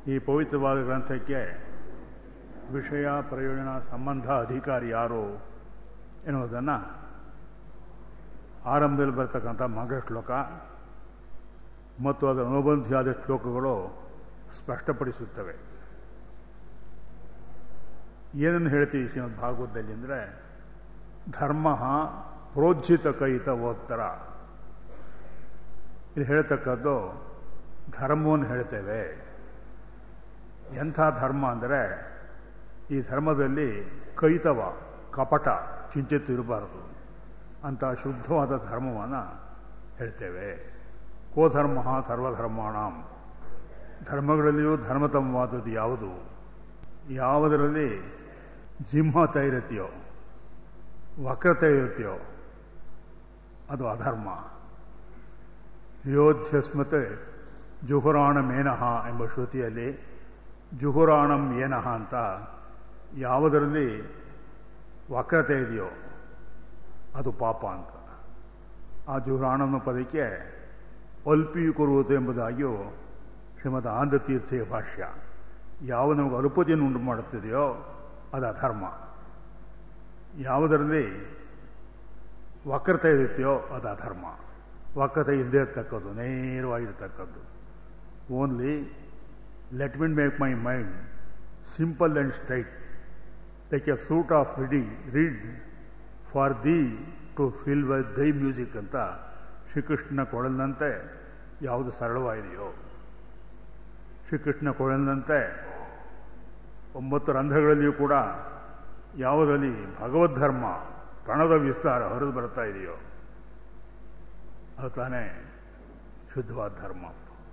ಈ ಪವಿತ್ರವಾದ ಗ್ರಂಥಕ್ಕೆ ವಿಷಯ ಪ್ರಯೋಜನ ಸಂಬಂಧ ಅಧಿಕಾರಿ ಯಾರು ಎನ್ನುವುದನ್ನು ಆರಂಭದಲ್ಲಿ ಬರ್ತಕ್ಕಂಥ ಮಂಗಳ ಶ್ಲೋಕ ಮತ್ತು ಅದರ ಅನುಬಂಧಿಯಾದ ಶ್ಲೋಕಗಳು ಸ್ಪಷ್ಟಪಡಿಸುತ್ತವೆ. ಏನನ್ನು ಹೇಳ್ತೀವಿ ಶ್ರೀಮದ್ ಭಾಗವತದಲ್ಲಿ ಅಂದರೆ, ಧರ್ಮ ಪ್ರೋಜ್ಜಿತ ಕೈತವೋತ್ತರ. ಇಲ್ಲಿ ಹೇಳ್ತಕ್ಕದ್ದು ಧರ್ಮವನ್ನು ಹೇಳ್ತೇವೆ. ಎಂಥ ಧರ್ಮ ಅಂದರೆ, ಈ ಧರ್ಮದಲ್ಲಿ ಕೈತವ ಕಪಟ ಕಿಂಚಿತ್ ಇರಬಾರದು ಅಂತ ಶುದ್ಧವಾದ ಧರ್ಮವನ್ನು ಹೇಳ್ತೇವೆ. ಕೋ ಧರ್ಮ ಸರ್ವಧರ್ಮಾಣಂ. ಧರ್ಮಗಳಲ್ಲಿಯೂ ಧರ್ಮತಮವಾದದ್ದು ಯಾವುದು? ಯಾವುದರಲ್ಲಿ ಜಿಂಹತೆ ಇರುತ್ತೆಯೋ, ವಕ್ರತೆ ಇರುತ್ತೆಯೋ ಅದು ಅಧರ್ಮ. ಯೋಧ್ಯಸ್ಮತೆ ಜುಹುರಾಣಂ ಏನಃ ಎಂಬ ಶ್ರುತಿಯಲ್ಲಿ ಜುಹುರಾಣಂ ಏನಃ ಅಂತ ಯಾವುದರಲ್ಲಿ ವಕ್ರತೆ ಇದೆಯೋ ಅದು ಪಾಪ ಅಂತ. ಆ ಜುಹುರಾಣನ ಪದಕ್ಕೆ ಅಲ್ಪೀಕುರುವುದು ಎಂಬುದಾಗಿಯೂ ಶ್ರೀಮದ್ ಆನಂದತೀರ್ಥೆಯ ಭಾಷ್ಯ. ಯಾವ ನಮಗೆ ಅಲ್ಪತೆಯನ್ನು ಉಂಟು ಮಾಡುತ್ತಿದೆಯೋ ಅದು ಅಧರ್ಮ. ಯಾವುದರಲ್ಲಿ ವಕ್ರತೆ ಇರುತ್ತೆಯೋ ಅದು ಅಧರ್ಮ. ವಕ್ರತೆ ಇಲ್ಲದೆ ಇರತಕ್ಕದ್ದು, ನೇರವಾಗಿರ್ತಕ್ಕದ್ದು. Only let me make my mind simple and straight like a flute of reed for thee to fill with thy music ಅಂತ ಶ್ರೀಕೃಷ್ಣನ ಕೊಳಲಿನಂತೆ ಯಾವುದು ಸರಳವಾಗಿದೆಯೋ, ಶ್ರೀಕೃಷ್ಣ ಕೊಳಲಿನಂತೆ 9 ರಂಧ್ರಗಳಲ್ಲಿಯೂ ಕೂಡ ಯಾವುದರಲ್ಲಿ ಭಗವದ್ಧರ್ಮ ಪ್ರಣದ ವಿಸ್ತಾರ ಹೊರದು ಬರ್ತಾ ಇದೆಯೋ ಅದು ತಾನೇ ಶುದ್ಧವಾದ ಧರ್ಮ.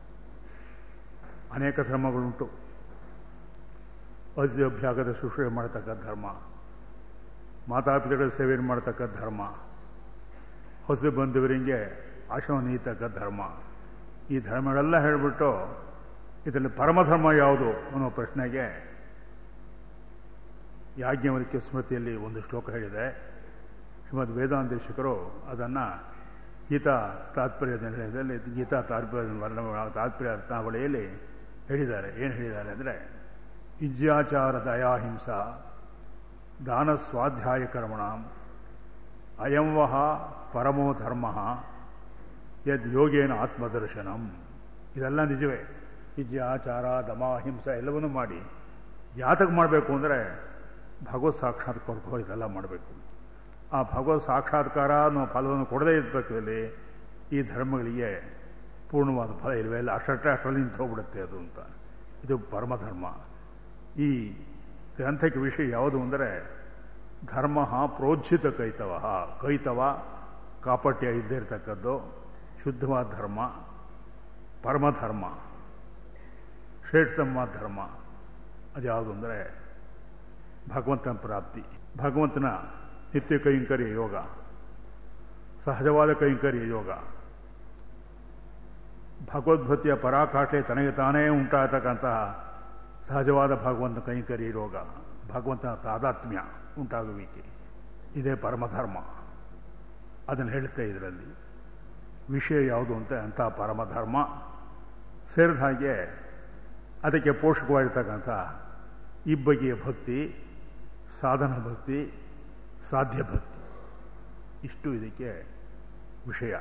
ಅನೇಕ ಧರ್ಮಗಳುಂಟು. ಅತಿಥ್ಯಭ್ಯಾಗದ ಶುಶ್ರೂಷೆ ಮಾಡತಕ್ಕ ಧರ್ಮ, ಮಾತಾಪಿತಗಳ ಸೇವೆಯನ್ನು ಮಾಡತಕ್ಕ ಧರ್ಮ, ಹೊಸ ಬಂಧುವರಿಗೆ ಆಶ್ರಮ ನೀತಕ್ಕ ಧರ್ಮ. ಈ ಧರ್ಮಗಳೆಲ್ಲ ಹೇಳಿಬಿಟ್ಟು ಇದರಲ್ಲಿ ಪರಮಧರ್ಮ ಯಾವುದು ಅನ್ನೋ ಪ್ರಶ್ನೆಗೆ ಯಾಜ್ಞವಲ್ಕ್ಯ ಸ್ಮೃತಿಯಲ್ಲಿ ಒಂದು ಶ್ಲೋಕ ಹೇಳಿದೆ. ಶ್ರೀಮದ್ ವೇದಾಂತೇಶಕರು ಅದನ್ನು ಗೀತಾ ತಾತ್ಪರ್ಯದಲ್ಲಿ ಗೀತಾ ತಾತ್ಪರ್ಯ ರತ್ನಾವಳಿಯಲ್ಲಿ ಹೇಳಿದ್ದಾರೆ. ಏನು ಹೇಳಿದ್ದಾರೆ ಅಂದರೆ, ವಿದ್ಯಾಚಾರ ದಯಾಹಿಂಸ ದಾನ ಸ್ವಾಧ್ಯಾಯ ಕರ್ಮಣ ಅಯಂವಹ ಪರಮೋ ಧರ್ಮ ಯದ್ ಯೋಗೇನ ಆತ್ಮದರ್ಶನಂ. ಇದೆಲ್ಲ ನಿಜವೇ. ವಿದ್ಯಾಚಾರ ದಮಾಹಿಂಸ ಎಲ್ಲವನ್ನೂ ಮಾಡಿ ಯಾತಕ್ಕೆ ಮಾಡಬೇಕು ಅಂದರೆ ಭಗವತ್ ಸಾಕ್ಷಾತ್ಕಾರಕ್ಕೋ ಇದೆಲ್ಲ ಮಾಡಬೇಕು. ಆ ಭಗವತ್ ಸಾಕ್ಷಾತ್ಕಾರ ಅನ್ನೋ ಫಲವನ್ನು ಕೊಡದೇ ಇದ್ದಬೇಕಲ್ಲಿ ಈ ಧರ್ಮಗಳಿಗೆ ಪೂರ್ಣವಾದ ಫಲ ಇಲ್ಲವೇ ಇಲ್ಲ. ಅಷ್ಟರಲ್ಲಿ ನಿಂತು ಹೋಗ್ಬಿಡುತ್ತೆ ಅದು ಅಂತ. ಇದು ಪರಮಧರ್ಮ. ಈ ಗ್ರಂಥಕ್ಕೆ ವಿಷಯ ಯಾವುದು ಅಂದರೆ, ಧರ್ಮ ಪ್ರೋಜ್ಜಿತ ಕೈತವ. ಕೈತವ ಕಾಪಟ್ಯ ಇದ್ದೇ ಇರತಕ್ಕದ್ದು ಶುದ್ಧವಾದ ಧರ್ಮ, ಪರಮಧರ್ಮ, ಶ್ರೇಷ್ಠತಮ ಧರ್ಮ. ಅದ್ಯಾವುದು ಅಂದರೆ ಭಗವಂತನ ಪ್ರಾಪ್ತಿ, ಭಗವಂತನ ನಿತ್ಯ ಕೈಂಕರ್ಯ ಯೋಗ, ಸಹಜವಾದ ಕೈಂಕರ್ಯ ಯೋಗ, ಭಗವದ್ಭಕ್ತಿಯ ಪರಾಕಾಷ್ಠೆ ತನಗೆ ತಾನೇ ಉಂಟಾಗತಕ್ಕಂತಹ ಸಹಜವಾದ ಭಗವಂತ ಕೈಂಕರ್ಯ ಯೋಗ, ಭಗವಂತನ ತಾದಾತ್ಮ್ಯ ಉಂಟಾಗುವಿಕೆ, ಇದೇ ಪರಮಧರ್ಮ. ಅದನ್ನು ಹೇಳುತ್ತೆ ಇದರಲ್ಲಿ. ವಿಷಯ ಯಾವುದು ಅಂತ ಅಂಥ ಪರಮಧರ್ಮ ಸೇರಿದ ಹಾಗೆ ಅದಕ್ಕೆ ಪೋಷಕವಾಗಿರ್ತಕ್ಕಂಥ ಇಬ್ಬಗೆಯ ಭಕ್ತಿ, ಸಾಧನ ಭಕ್ತಿ, ಸಾಧ್ಯ ಭಕ್ತಿ, ಇಷ್ಟು ಇದಕ್ಕೆ ವಿಷಯ.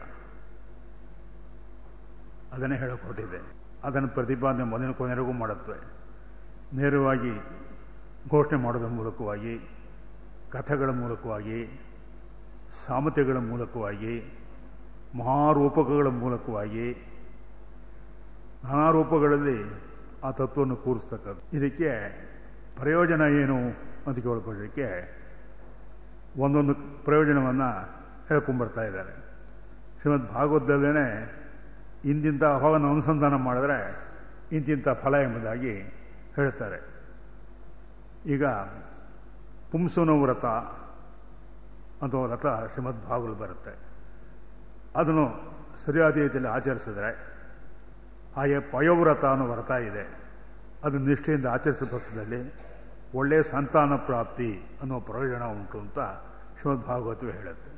ಅದನ್ನೇ ಹೇಳಕ್ಕೆ ಹೊರಟಿದೆ. ಅದನ್ನು ಪ್ರತಿಪಾದನೆ ಮೊದಲಿನ ಕೊನೆಗೂ ಮಾಡುತ್ತವೆ. ನೇರವಾಗಿ ಘೋಷಣೆ ಮಾಡೋದ್ರ ಮೂಲಕವಾಗಿ, ಕಥೆಗಳ ಮೂಲಕವಾಗಿ, ಸಾಮತೆಗಳ ಮೂಲಕವಾಗಿ, ಮಹಾರೂಪಕಗಳ ಮೂಲಕವಾಗಿ, ನಾನಾ ರೂಪಗಳಲ್ಲಿ ಆ ತತ್ವವನ್ನು ಕೂರಿಸ್ತಕ್ಕದ್ದು. ಇದಕ್ಕೆ ಪ್ರಯೋಜನ ಏನು ಅಂತ ಕೇಳ್ಕೊಳ್ಳೋದಕ್ಕೆ ಒಂದೊಂದು ಪ್ರಯೋಜನವನ್ನು ಹೇಳ್ಕೊಂಡ್ಬರ್ತಾ ಇದ್ದಾರೆ. ಶ್ರೀಮದ್ ಭಾಗವತದಲ್ಲೇ ಇಂತಿಂಥ ಅಭಾವನ ಅನುಸಂಧಾನ ಮಾಡಿದ್ರೆ ಇಂತಿಂಥ ಫಲ ಎಂಬುದಾಗಿ ಹೇಳ್ತಾರೆ. ಈಗ ಪುಂಸನ ವ್ರತ ಅಂತ ವ್ರತ ಶ್ರೀಮದ್ ಭಾಗವತ ಬರುತ್ತೆ. ಅದನ್ನು ಸರಿಯಾದ ರೀತಿಯಲ್ಲಿ ಆಚರಿಸಿದ್ರೆ, ಹಾಗೆ ಪಯೋವ್ರತ ಅನ್ನೋ ವ್ರತ ಇದೆ, ಅದು ನಿಷ್ಠೆಯಿಂದ ಆಚರಿಸಿದ ಪಕ್ಷದಲ್ಲಿ ಒಳ್ಳೆಯ ಸಂತಾನ ಪ್ರಾಪ್ತಿ ಅನ್ನೋ ಪ್ರಯೋಜನ ಉಂಟು ಅಂತ ಶ್ರೀಮದ್ ಭಾಗವತವೇ ಹೇಳುತ್ತೆ.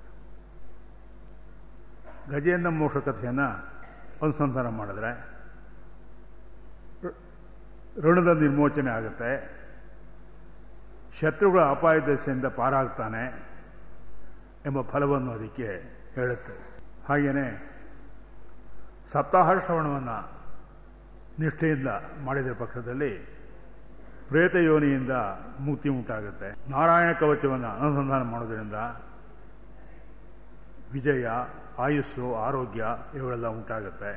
ಗಜೇಂದ್ರ ಮೋಕ್ಷ ಕಥೆಯನ್ನು ಅನುಸಂಧಾನ ಮಾಡಿದ್ರೆ ಋಣದ ನಿರ್ಮೋಚನೆ ಆಗುತ್ತೆ, ಶತ್ರುಗಳ ಅಪಾಯ ದಶೆಯಿಂದ ಪಾರಾಗ್ತಾನೆ ಎಂಬ ಫಲವನ್ನು ಅದಕ್ಕೆ ಹೇಳುತ್ತೆ. ಹಾಗೆಯೇ ಸಪ್ತಾಹ ಶ್ರವಣವನ್ನು ನಿಷ್ಠೆಯಿಂದ ಮಾಡಿದ ಪಕ್ಷದಲ್ಲಿ ಪ್ರೇತ ಯೋನಿಯಿಂದ ಮುಕ್ತಿ ಉಂಟಾಗುತ್ತೆ. ನಾರಾಯಣ ಕವಚವನ್ನು ಅನುಸಂಧಾನ ಮಾಡೋದರಿಂದ ವಿಜಯ, ಆಯುಸ್ಸು, ಆರೋಗ್ಯ ಇವುಗಳೆಲ್ಲ ಉಂಟಾಗುತ್ತೆ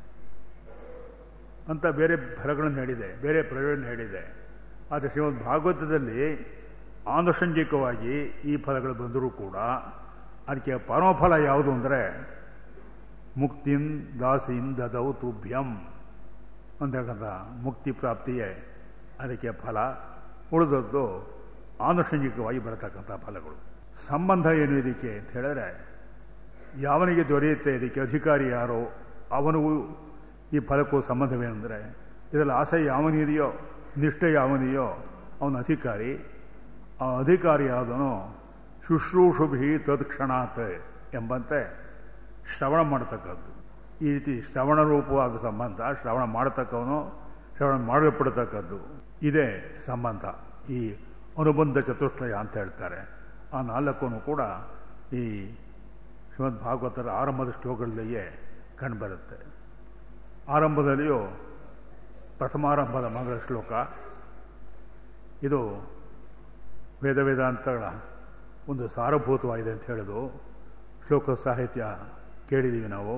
ಅಂತ ಬೇರೆ ಫಲಗಳನ್ನು ಹೇಳಿದೆ, ಬೇರೆ ಪ್ರಯೋಜನ ಹೇಳಿದೆ. ಆದರೆ ಶ್ರೀಮದ್ ಭಾಗವತದಲ್ಲಿ ಆನುಷಂಗಿಕವಾಗಿ ಈ ಫಲಗಳು ಬಂದರೂ ಕೂಡ ಅದಕ್ಕೆ ಪರಮಫಲ ಯಾವುದು ಅಂದರೆ ಮುಕ್ತಿನ್ ದಾಸಿನ್ ದದೌ ತುಭ್ಯಂ ಅಂತಕ್ಕಂಥ ಮುಕ್ತಿ ಪ್ರಾಪ್ತಿಯೇ ಅದಕ್ಕೆ ಫಲ. ಉಳಿದದ್ದು ಆನುಷಂಗಿಕವಾಗಿ ಬರತಕ್ಕಂಥ ಫಲಗಳು. ಸಂಬಂಧ ಏನು ಇದಕ್ಕೆ ಅಂತ ಹೇಳಿದ್ರೆ, ಯಾವನಿಗೆ ದೊರೆಯುತ್ತೆ ಇದಕ್ಕೆ ಅಧಿಕಾರಿ ಯಾರೋ ಅವನಿಗೂ ಈ ಫಲಕ್ಕೂ ಸಂಬಂಧವೇನೆಂದರೆ, ಇದರಲ್ಲಿ ಆಸೆ ಯಾವನಿದೆಯೋ, ನಿಷ್ಠೆ ಯಾವನಿದೆಯೋ ಅವನ ಅಧಿಕಾರಿ. ಆ ಅಧಿಕಾರಿ ಯಾವುದನೋ ಶುಶ್ರೂಷುಭಿ ತತ್ಕ್ಷಣಾತ್ ಎಂಬಂತೆ ಶ್ರವಣ ಮಾಡತಕ್ಕದ್ದು. ಈ ರೀತಿ ಶ್ರವಣ ರೂಪವಾದ ಸಂಬಂಧ, ಶ್ರವಣ ಮಾಡತಕ್ಕವನು, ಶ್ರವಣ ಮಾಡಲ್ಪಡತಕ್ಕದ್ದು, ಇದೇ ಸಂಬಂಧ. ಈ ಅನುಬಂಧ ಚತುಷ್ಟಯ ಅಂತ ಹೇಳ್ತಾರೆ. ಆ ನಾಲ್ಕೂ ಕೂಡ ಈ ಶ್ರೀಮದ್ ಭಾಗವತರ ಆರಂಭದ ಶ್ಲೋಕಗಳಲ್ಲಿಯೇ ಕಂಡುಬರುತ್ತೆ. ಆರಂಭದಲ್ಲಿಯೂ ಪ್ರಥಮಾರಂಭದ ಮಂಗಳ ಶ್ಲೋಕ ಇದು ವೇದ ವೇದಾಂತಗಳ ಒಂದು ಸಾರಭೂತವಾಗಿದೆ ಅಂತ ಹೇಳೋದು ಶ್ಲೋಕ ಸಾಹಿತ್ಯ ಕೇಳಿದ್ದೀವಿ ನಾವು.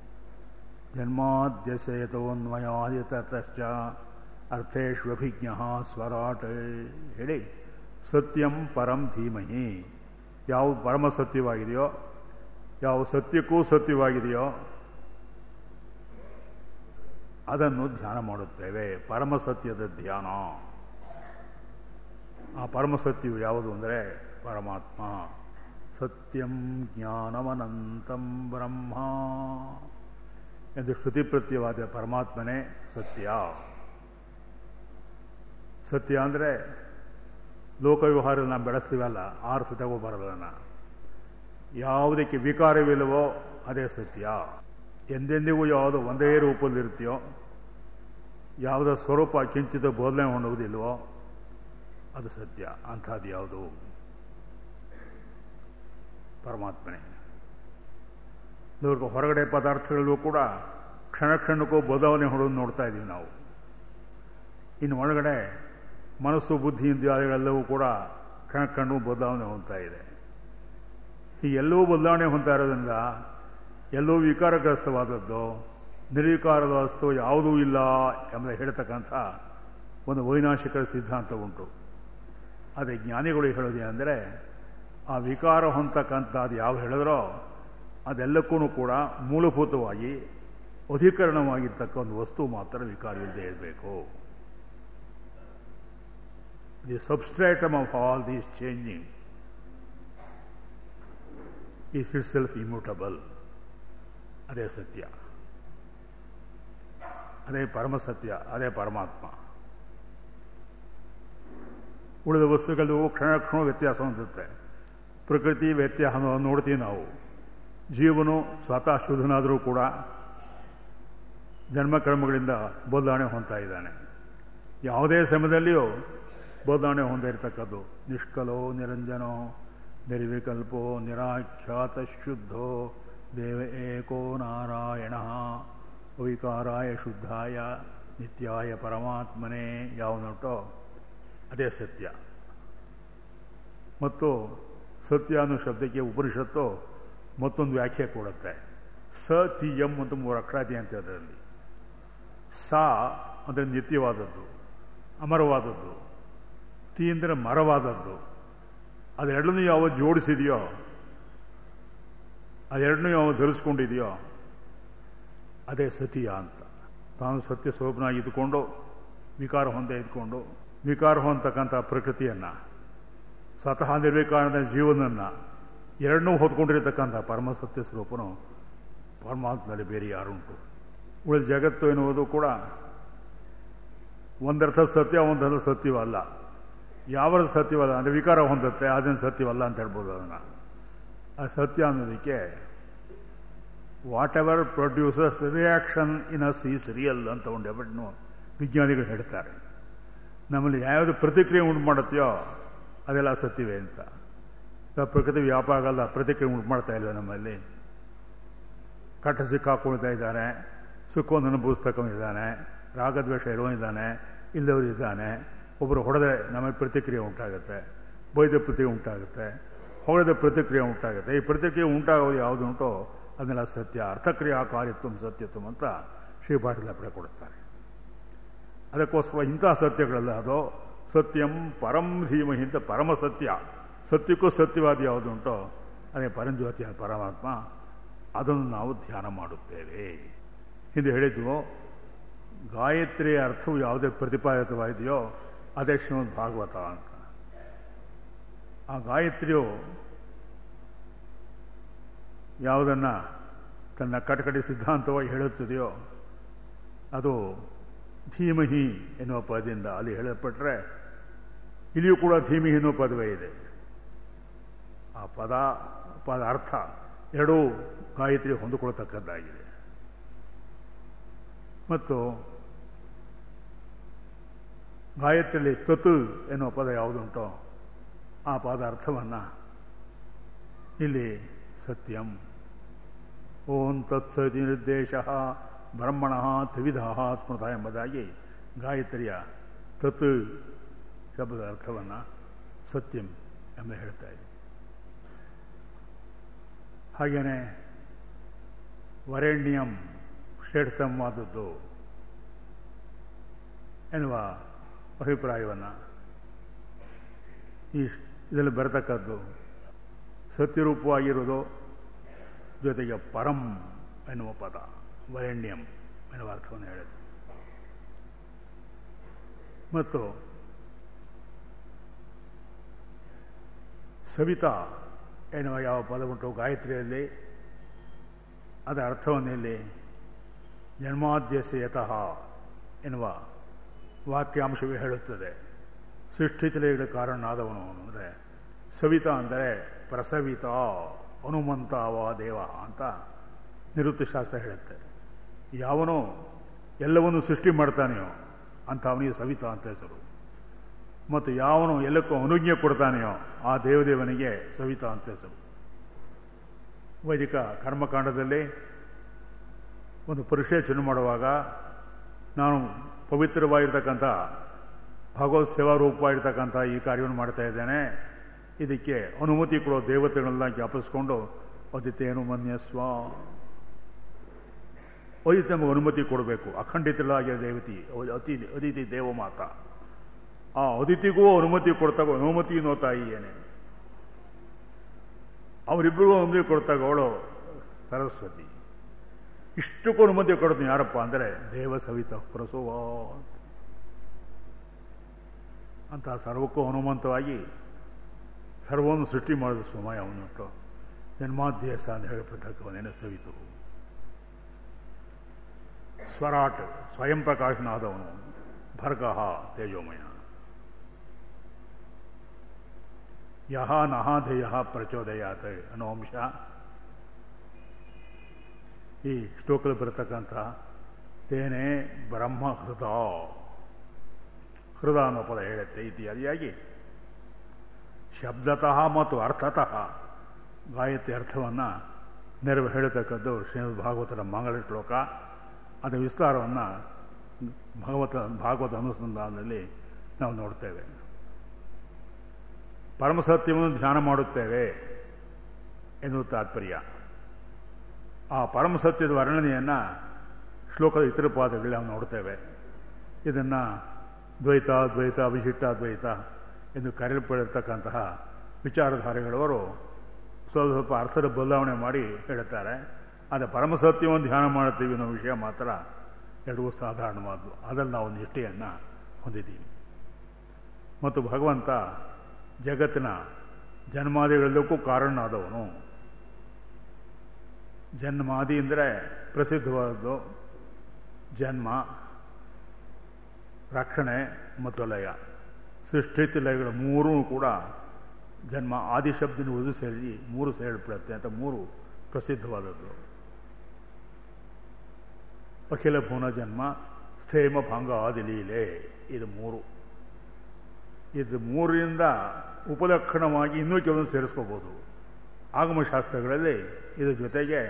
ಜನ್ಮಾದ್ಯಸೇತೋನ್ಮಯಾದಿತಶ್ಚ ಅರ್ಥೇಷ್ವಭಿಜ್ಞ ಸ್ವರಾಟ್ ಹೇಳಿ ಸತ್ಯಂ ಪರಂ ಧೀಮಹಿ, ಯಾವ ಪರಮ ಸತ್ಯವಾಗಿದೆಯೋ, ಯಾವ ಸತ್ಯಕ್ಕೂ ಸತ್ಯವಾಗಿದೆಯೋ ಅದನ್ನು ಧ್ಯಾನ ಮಾಡುತ್ತೇವೆ. ಪರಮ ಸತ್ಯದ ಧ್ಯಾನ. ಆ ಪರಮ ಸತ್ಯವು ಯಾವುದು ಅಂದರೆ ಪರಮಾತ್ಮ. ಸತ್ಯಂ ಜ್ಞಾನಮನಂತಂ ಬ್ರಹ್ಮ ಎಂದು ಶ್ರುತಿ ಪ್ರತ್ಯವಾದ ಪರಮಾತ್ಮನೇ ಸತ್ಯ. ಸತ್ಯ ಅಂದರೆ ಲೋಕವ್ಯವಹಾರ ನಾವು ಬೆಳೆಸ್ತೀವಲ್ಲ, ಆರು ಸತ್ಯವೂ ಬರಲ್ಲ. ಯಾವುದಕ್ಕೆ ವಿಕಾರವಿಲ್ಲವೋ ಅದೇ ಸತ್ಯ. ಎಂದೆಂದಿಗೂ ಯಾವುದು ಒಂದೇ ರೂಪದಲ್ಲಿರ್ತೀಯೋ, ಯಾವುದರ ಸ್ವರೂಪ ಕಿಂಚಿತ ಬದಲಾವಣೆ ಹೊಂದುವುದಿಲ್ವೋ ಅದು ಸತ್ಯ. ಅಂಥದ್ದು ಯಾವುದು? ಪರಮಾತ್ಮನೇ. ಹೊರಗಡೆ ಪದಾರ್ಥಗಳಲ್ಲೂ ಕೂಡ ಕ್ಷಣ ಕ್ಷಣಕ್ಕೂ ಬದಲಾವಣೆ ಹೊಡೋದು ನೋಡ್ತಾ ಇದ್ದೀವಿ ನಾವು. ಇನ್ನು ಒಳಗಡೆ ಮನಸ್ಸು, ಬುದ್ಧಿ ಇಂದ್ರಿಯಗಳೆಲ್ಲವೂ ಕೂಡ ಕ್ಷಣ ಕ್ಷಣವೂ ಬದಲಾವಣೆ ಹೊಂದ್ತಾ ಇದೆ. ಈ ಎಲ್ಲವೂ ಬದಲಾವಣೆ ಹೊಂದ್ತಾ ಇರೋದ್ರಿಂದ ಎಲ್ಲವೂ ವಿಕಾರಗ್ರಸ್ತವಾದದ್ದು, ನಿರ್ವಿಕಾರದ ವಸ್ತು ಯಾವುದೂ ಇಲ್ಲ ಎಂಬ ಹೇಳ್ತಕ್ಕಂಥ ಒಂದು ವೈನಾಶಿಕರ ಸಿದ್ಧಾಂತ ಉಂಟು. ಆದರೆ ಜ್ಞಾನಿಗಳು ಹೇಳೋದೇನೆಂದರೆ, ಆ ವಿಕಾರ ಹೊಂದತಕ್ಕಂಥದ್ದು ಯಾವ ಹೇಳಿದ್ರೋ ಅದೆಲ್ಲಕ್ಕೂ ಕೂಡ ಮೂಲಭೂತವಾಗಿ ಅಧಿಕರಣವಾಗಿರ್ತಕ್ಕ ಒಂದು ವಸ್ತು ಮಾತ್ರ ವಿಕಾರವಿಲ್ಲದೆ ಇರಬೇಕು. The substratum of all these changing is itself immutable. ಅದೇ ಸತ್ಯ, ಅದೇ ಪರಮ ಸತ್ಯ, ಅದೇ ಪರಮಾತ್ಮ. ಉಳಿದ ವಸ್ತುಗಳು ಕ್ಷಣ ಕ್ಷಣ ವ್ಯತ್ಯಾಸ ಹೊಂದುತ್ತೆ. ಪ್ರಕೃತಿ ವ್ಯತ್ಯಾಸ ನೋಡ್ತೀವಿ ನಾವು. ಜೀವನು ಸ್ವತಃ ಶುದ್ಧನಾದರೂ ಕೂಡ ಜನ್ಮಕರ್ಮಗಳಿಂದ ಬದಲಾವಣೆ ಹೊಂದ್ತಾ ಇದ್ದಾನೆ. ಯಾವುದೇ ಸಮಯದಲ್ಲಿಯೂ ಬದಲಾವಣೆ ಹೊಂದಿರತಕ್ಕದ್ದು. ನಿಷ್ಕಲೋ ನಿರಂಜನೋ ನಿರ್ವಿಕಲ್ಪೋ ನಿರಾಖ್ಯಾತ ಶುದ್ಧೋ ದೇವ ಏಕೋ ನಾರಾಯಣ ಅವಿಕಾರಾಯ ಶುದ್ಧಾಯ ನಿತ್ಯಾಯ ಪರಮಾತ್ಮನೇ ಯಾವನುಂಟೋ ಅದೇ ಸತ್ಯ. ಮತ್ತು ಸತ್ಯ ಅನ್ನೋ ಶಬ್ದಕ್ಕೆ ಉಪನಿಷತ್ತು ಮತ್ತೊಂದು ವ್ಯಾಖ್ಯೆ ಕೊಡುತ್ತೆ. ಸ ತಿ ಎಂ ಅಂತ 3 ಅಕ್ಷರಾದಿ ಅಂತ ಅದರಲ್ಲಿ. ಸ ಅಂದರೆ ನಿತ್ಯವಾದದ್ದು, ಅಮರವಾದದ್ದು. ತಿ ಅಂದರೆ ಮರವಾದದ್ದು. ಅದೆರಡನ್ನೂ ಯಾವ ಜೋಡಿಸಿದೆಯೋ, ಅದೆರಡನ್ನೂ ಯಾವ ಧರಿಸ್ಕೊಂಡಿದೆಯೋ ಅದೇ ಸತಿಯ ಅಂತ. ತಾನು ಸತ್ಯ ಸ್ವರೂಪನಾಗಿ ಇದ್ದುಕೊಂಡು ವಿಕಾರ ಹೊಂದೇ ಇದ್ಕೊಂಡು ವಿಕಾರ ಹೊಂದತಕ್ಕಂಥ ಪ್ರಕೃತಿಯನ್ನು, ಸ್ವತಃ ನಿರ್ವಿಕಾರದ ಜೀವನನ್ನು ಎರಡನ್ನೂ ಹೊತ್ಕೊಂಡಿರತಕ್ಕಂಥ ಪರಮಸತ್ಯ ಸ್ವರೂಪನು ಪರಮಾತ್ಮನಲ್ಲಿ ಬೇರೆ ಯಾರುಂಟು? ಉಳಿದ ಜಗತ್ತು ಎನ್ನುವುದು ಕೂಡ ಒಂದರ್ಥ ಸತ್ಯ, ಒಂದರ್ಥ ಸತ್ಯವಲ್ಲ. ಯಾವ ಸತ್ಯವಲ್ಲ ಅಂದರೆ ವಿಕಾರ ಹೊಂದುತ್ತೆ, ಅದನ್ನು ಸತ್ಯವಲ್ಲ ಅಂತ ಹೇಳ್ಬೋದು. ಅದನ್ನು ಆ ಸತ್ಯ ಅನ್ನೋದಕ್ಕೆ whatever produces reaction in us is real ಅಂತ ಒಂದು ಎಬಡ್ನು ವಿಜ್ಞಾನಿಗಳು ಹೇಳ್ತಾರೆ. ನಮ್ಮಲ್ಲಿ ಯಾವ್ಯಾವುದು ಪ್ರತಿಕ್ರಿಯೆ ಉಂಟು ಮಾಡುತ್ತೆಯೋ ಅದೆಲ್ಲ ಸತ್ಯವೇ ಅಂತ. ಪ್ರಕೃತಿ ವ್ಯಾಪ ಆಗಲ್ಲ, ಪ್ರತಿಕ್ರಿಯೆ ಉಂಟು ಮಾಡ್ತಾ ಇಲ್ವ ನಮ್ಮಲ್ಲಿ? ಕಟ್ಟ ಸಿಕ್ಕಾಕೊಳ್ತಾ ಇದ್ದಾನೆ, ಸುಖವನ್ನು ಅನುಭವಿಸ್ತಕ್ಕವನಿದ್ದಾನೆ, ರಾಗದ್ವೇಷ ಇರುವನಿದ್ದಾನೆ, ಇಲ್ಲವರು ಇದ್ದಾನೆ. ಒಬ್ಬರು ಹೊಡೆದ್ರೆ ನಮಗೆ ಪ್ರತಿಕ್ರಿಯೆ ಉಂಟಾಗುತ್ತೆ, ಬೈದ ಪ್ರತಿಕ್ರಿಯೆ ಉಂಟಾಗುತ್ತೆ, ಹೊಡೆದ ಪ್ರತಿಕ್ರಿಯೆ ಉಂಟಾಗುತ್ತೆ. ಈ ಪ್ರತಿಕ್ರಿಯೆ ಉಂಟಾಗೋದು ಯಾವುದು ಉಂಟೋ ಅದನ್ನೆಲ್ಲ ಸತ್ಯ. ಅರ್ಥಕ್ರಿಯಾಕಾರಿತ್ವ ಸತ್ಯತ್ವ ಅಂತ ಶ್ರೀಪಾಠದ ಪಡೆ ಕೊಡುತ್ತಾರೆ. ಅದಕ್ಕೋಸ್ಕರ ಇಂಥ ಸತ್ಯಗಳೆಲ್ಲ ಅದು ಸತ್ಯಂ ಪರಂ ಧೀಮಹಿ ಅಂತ ಪರಮ ಸತ್ಯ. ಸತ್ಯಕ್ಕೂ ಸತ್ಯವಾದ ಯಾವುದು ಉಂಟೋ ಅದೇ ಪರಂಜ್ಯೋತಿಯ ಪರಮಾತ್ಮ. ಅದನ್ನು ನಾವು ಧ್ಯಾನ ಮಾಡುತ್ತೇವೆ. ಹಿಂದೆ ಹೇಳಿದ್ವು, ಗಾಯತ್ರಿಯ ಅರ್ಥವು ಯಾವುದೇ ಪ್ರತಿಪಾದಿತವಾಗಿದೆಯೋ ಅದೇ ಶ್ರೀಮದ್ ಭಾಗವತ ಅಂತ. ಆ ಗಾಯತ್ರಿಯು ಯಾವುದನ್ನು ತನ್ನ ಕಟಕಟಿ ಸಿದ್ಧಾಂತವಾಗಿ ಹೇಳುತ್ತದೆಯೋ ಅದು ಧೀಮಹಿ ಎನ್ನುವ ಪದದಿಂದ ಅಲ್ಲಿ ಹೇಳಲ್ಪಟ್ಟರೆ, ಇಲ್ಲಿಯೂ ಕೂಡ ಧೀಮಹಿ ಎನ್ನುವ ಪದವೇ ಇದೆ. ಆ ಪದ ಅರ್ಥ ಎರಡೂ ಗಾಯತ್ರಿ ಹೊಂದಿಕೊಳ್ಳತಕ್ಕದ್ದಾಗಿದೆ. ಮತ್ತು ಗಾಯತ್ರಿಯಲ್ಲಿ ತತ್ ಎನ್ನುವ ಪದ ಯಾವುದುಂಟೋ ಆ ಪದ ಅರ್ಥವನ್ನು ಇಲ್ಲಿ ಸತ್ಯಂ ಓಂ ತತ್ಸತಿ ನಿರ್ದೇಶ ಬ್ರಹ್ಮಣ ತ್ರಿವಿಧ ಸ್ಮೃತ ಎಂಬುದಾಗಿ ಗಾಯತ್ರಿಯ ತತ್ ಶಬ್ದದ ಅರ್ಥವನ್ನು ಸತ್ಯಂ ಎಂಬ ಹೇಳ್ತಾ ಇದೆ. ಹಾಗೆಯೇ ವರೆಣ್ಯಂ ಶ್ರೇಷ್ಠವಾದದ್ದು ಎನ್ನುವ ಅಭಿಪ್ರಾಯವನ್ನು ಇದರಲ್ಲಿ ಬರತಕ್ಕದ್ದು ಸತ್ಯರೂಪವಾಗಿರುವುದು, ಜೊತೆಗೆ ಪರಂ ಎನ್ನುವ ಪದ ವರೆಣ್ಯಂ ಎನ್ನುವ ಅರ್ಥವನ್ನು ಹೇಳಿದೆ. ಮತ್ತು ಸವಿತಾ ಎನ್ನುವ ಯಾವ ಪದ ಉಂಟು ಗಾಯತ್ರಿಯಲ್ಲಿ ಅದರ ಅರ್ಥವನ್ನು ಇಲ್ಲಿ ಜನ್ಮಾದ್ಯಸ್ಯ ಯತಃ ಎನ್ನುವ ವಾಕ್ಯಾಂಶವೇ ಹೇಳುತ್ತದೆ. ಸೃಷ್ಟಿತಿಲೆಗಳ ಕಾರಣನಾದವನು ಅಂದರೆ ಸವಿತಾ ಅಂದರೆ ಪ್ರಸವಿತ ಹನುಮಂತಾವ ದೇವ ಅಂತ ನಿವೃತ್ತಿಶಾಸ್ತ್ರ ಹೇಳುತ್ತೆ. ಯಾವನೋ ಎಲ್ಲವನ್ನೂ ಸೃಷ್ಟಿ ಮಾಡ್ತಾನೆಯೋ ಅಂತ ಅವನಿಗೆ ಸವಿತಾ ಅಂತ ಹೆಸರು. ಮತ್ತು ಯಾವನು ಎಲ್ಲಕ್ಕೂ ಅನುಜ್ಞೆ ಕೊಡ್ತಾನೆಯೋ ಆ ದೇವದೇವನಿಗೆ ಸವಿತಾ ಅಂತ ಹೆಸರು. ವೈದಿಕ ಕರ್ಮಕಾಂಡದಲ್ಲಿ ಒಂದು ಪರಿಶೇಚನೆ ಮಾಡುವಾಗ ನಾನು ಪವಿತ್ರವಾಗಿರ್ತಕ್ಕಂಥ ಭಗವತ್ ಸೇವಾರೂಪವಾಗಿರ್ತಕ್ಕಂಥ ಈ ಕಾರ್ಯವನ್ನು ಮಾಡ್ತಾ ಇದ್ದೇನೆ, ಇದಕ್ಕೆ ಅನುಮತಿ ಕೊಡೋ ದೇವತೆಗಳನ್ನ ಜ್ಞಾಪಿಸ್ಕೊಂಡು ಅದಿತೇನು ಮನ್ಯಸ್ವ, ಅದಿತಿ ನಮಗೆ ಅನುಮತಿ ಕೊಡಬೇಕು. ಅಖಂಡಿತಳಾಗಿರೋ ದೇವತಿ ಅದಿತಿ ದೇವಮಾತ, ಆ ಅದಿತಿಗೂ ಅನುಮತಿ ಕೊಡ್ತಾಗ ಅನುಮತಿ ಅನ್ನೋ ತಾಯಿ ಏನೇ, ಅವರಿಬ್ಬರಿಗೂ ಅನುಮತಿ ಕೊಡ್ತಾಗ ಅವಳು ಸರಸ್ವತಿ. ಇಷ್ಟಕ್ಕೂ ಅನುಮತಿ ಕೊಡ್ತೀನಿ ಯಾರಪ್ಪ ಅಂದರೆ ದೇವ ಸವಿತ ಪ್ರಸವ ಅಂತ ಸರ್ವಕ್ಕೂ ಹನುಮಂತವಾಗಿ ಸರ್ವವನ್ನು ಸೃಷ್ಟಿ ಮಾಡಿದ ಸಮಯ ಅವನುಂಟು. ಜನ್ಮಾದ್ಯಸ ಅಂತ ಹೇಳಲ್ಪಟ್ಟವನೇನೆ ಸವಿತು. ಸ್ವರಾಟ್ ಸ್ವಯಂ ಪ್ರಕಾಶನಾದವನು, ಭರ್ಗಃ ತೇಜೋಮಯ. ಯಹ ನಹಾಧೇಯ ಪ್ರಚೋದಯಾತ್ ಅನ್ನೋ ಅಂಶ ಈ ಶ್ಲೋಕದಲ್ಲಿ ಬರತಕ್ಕಂಥ ತೇನೆ ಬ್ರಹ್ಮ ಹೃದ ಅನ್ನೋ ಪದ ಹೇಳುತ್ತೆ. ಇತ್ಯಾದಿಯಾಗಿ ಶಬ್ದತಃ ಮತ್ತು ಅರ್ಥತಃ ಗಾಯತ್ರಿ ಅರ್ಥವನ್ನು ಹೇಳತಕ್ಕದ್ದು ಶ್ರೀಮದ್ ಭಾಗವತರ ಮಂಗಳ ಶ್ಲೋಕ. ಅದರ ವಿಸ್ತಾರವನ್ನು ಭಾಗವತ ಅನುಸಂಧಾನದಲ್ಲಿ ನಾವು ನೋಡ್ತೇವೆ. ಪರಮಸತ್ಯವನ್ನು ಧ್ಯಾನ ಮಾಡುತ್ತೇವೆ ಎನ್ನುವ ತಾತ್ಪರ್ಯ. ಆ ಪರಮಸತ್ಯದ ವರ್ಣನೆಯನ್ನು ಶ್ಲೋಕದ ಇತರ ಪಾದಗಳಲ್ಲಿ ನಾವು ನೋಡ್ತೇವೆ. ಇದನ್ನು ದ್ವೈತ, ದ್ವೈತ, ವಿಶಿಷ್ಟಾದ್ವೈತ ಎಂದು ಕರೆಯಲ್ಪಡಿರ್ತಕ್ಕಂತಹ ವಿಚಾರಧಾರೆಗಳವರು ಸ್ವಲ್ಪ ಅರ್ಥದ ಬದಲಾವಣೆ ಮಾಡಿ ಹೇಳುತ್ತಾರೆ. ಆದರೆ ಪರಮಸತ್ಯವನ್ನು ಧ್ಯಾನ ಮಾಡುತ್ತೀವಿ ಅನ್ನೋ ವಿಷಯ ಮಾತ್ರ ಎರಡೂ ಸಾಧಾರಣವಾದ್ದು. ಅದರಲ್ಲಿ ನಾವು ನಿಷ್ಠೆಯನ್ನು ಹೊಂದಿದ್ದೀವಿ. ಮತ್ತು ಭಗವಂತ ಜಗತ್ತಿನ ಜನ್ಮಾದಿಗಳೆಲ್ಲಕ್ಕೂ ಕಾರಣನಾದವನು. ಜನ್ಮಾದಿ ಅಂದರೆ ಪ್ರಸಿದ್ಧವಾದದ್ದು ಜನ್ಮ, ರಕ್ಷಣೆ ಮತ್ತು ಲಯ. ಸೃಷ್ಟಿ ಲಯಗಳು ಮೂರೂ ಕೂಡ ಜನ್ಮ ಆದಿಶಬ್ದಿನ ಉಳಿದು ಸೇರಿ ಮೂರು ಸೇರಿಬಿಡುತ್ತೆ ಅಂತ ಮೂರು ಪ್ರಸಿದ್ಧವಾದದ್ದು. ಅಖಿಲ ಭುವನ ಜನ್ಮ, ಸ್ಥೇಮ ಭಂಗ ಆದಿಲೀಲೆ. ಇದು ಮೂರರಿಂದ ಉಪಲಕ್ಷಣವಾಗಿ ಇನ್ನೂ ಕೆಲವೊಂದು ಸೇರಿಸ್ಕೋಬೋದು. ಆಗಮಶಾಸ್ತ್ರಗಳಲ್ಲಿ ಇದರ ಜೊತೆಗೆ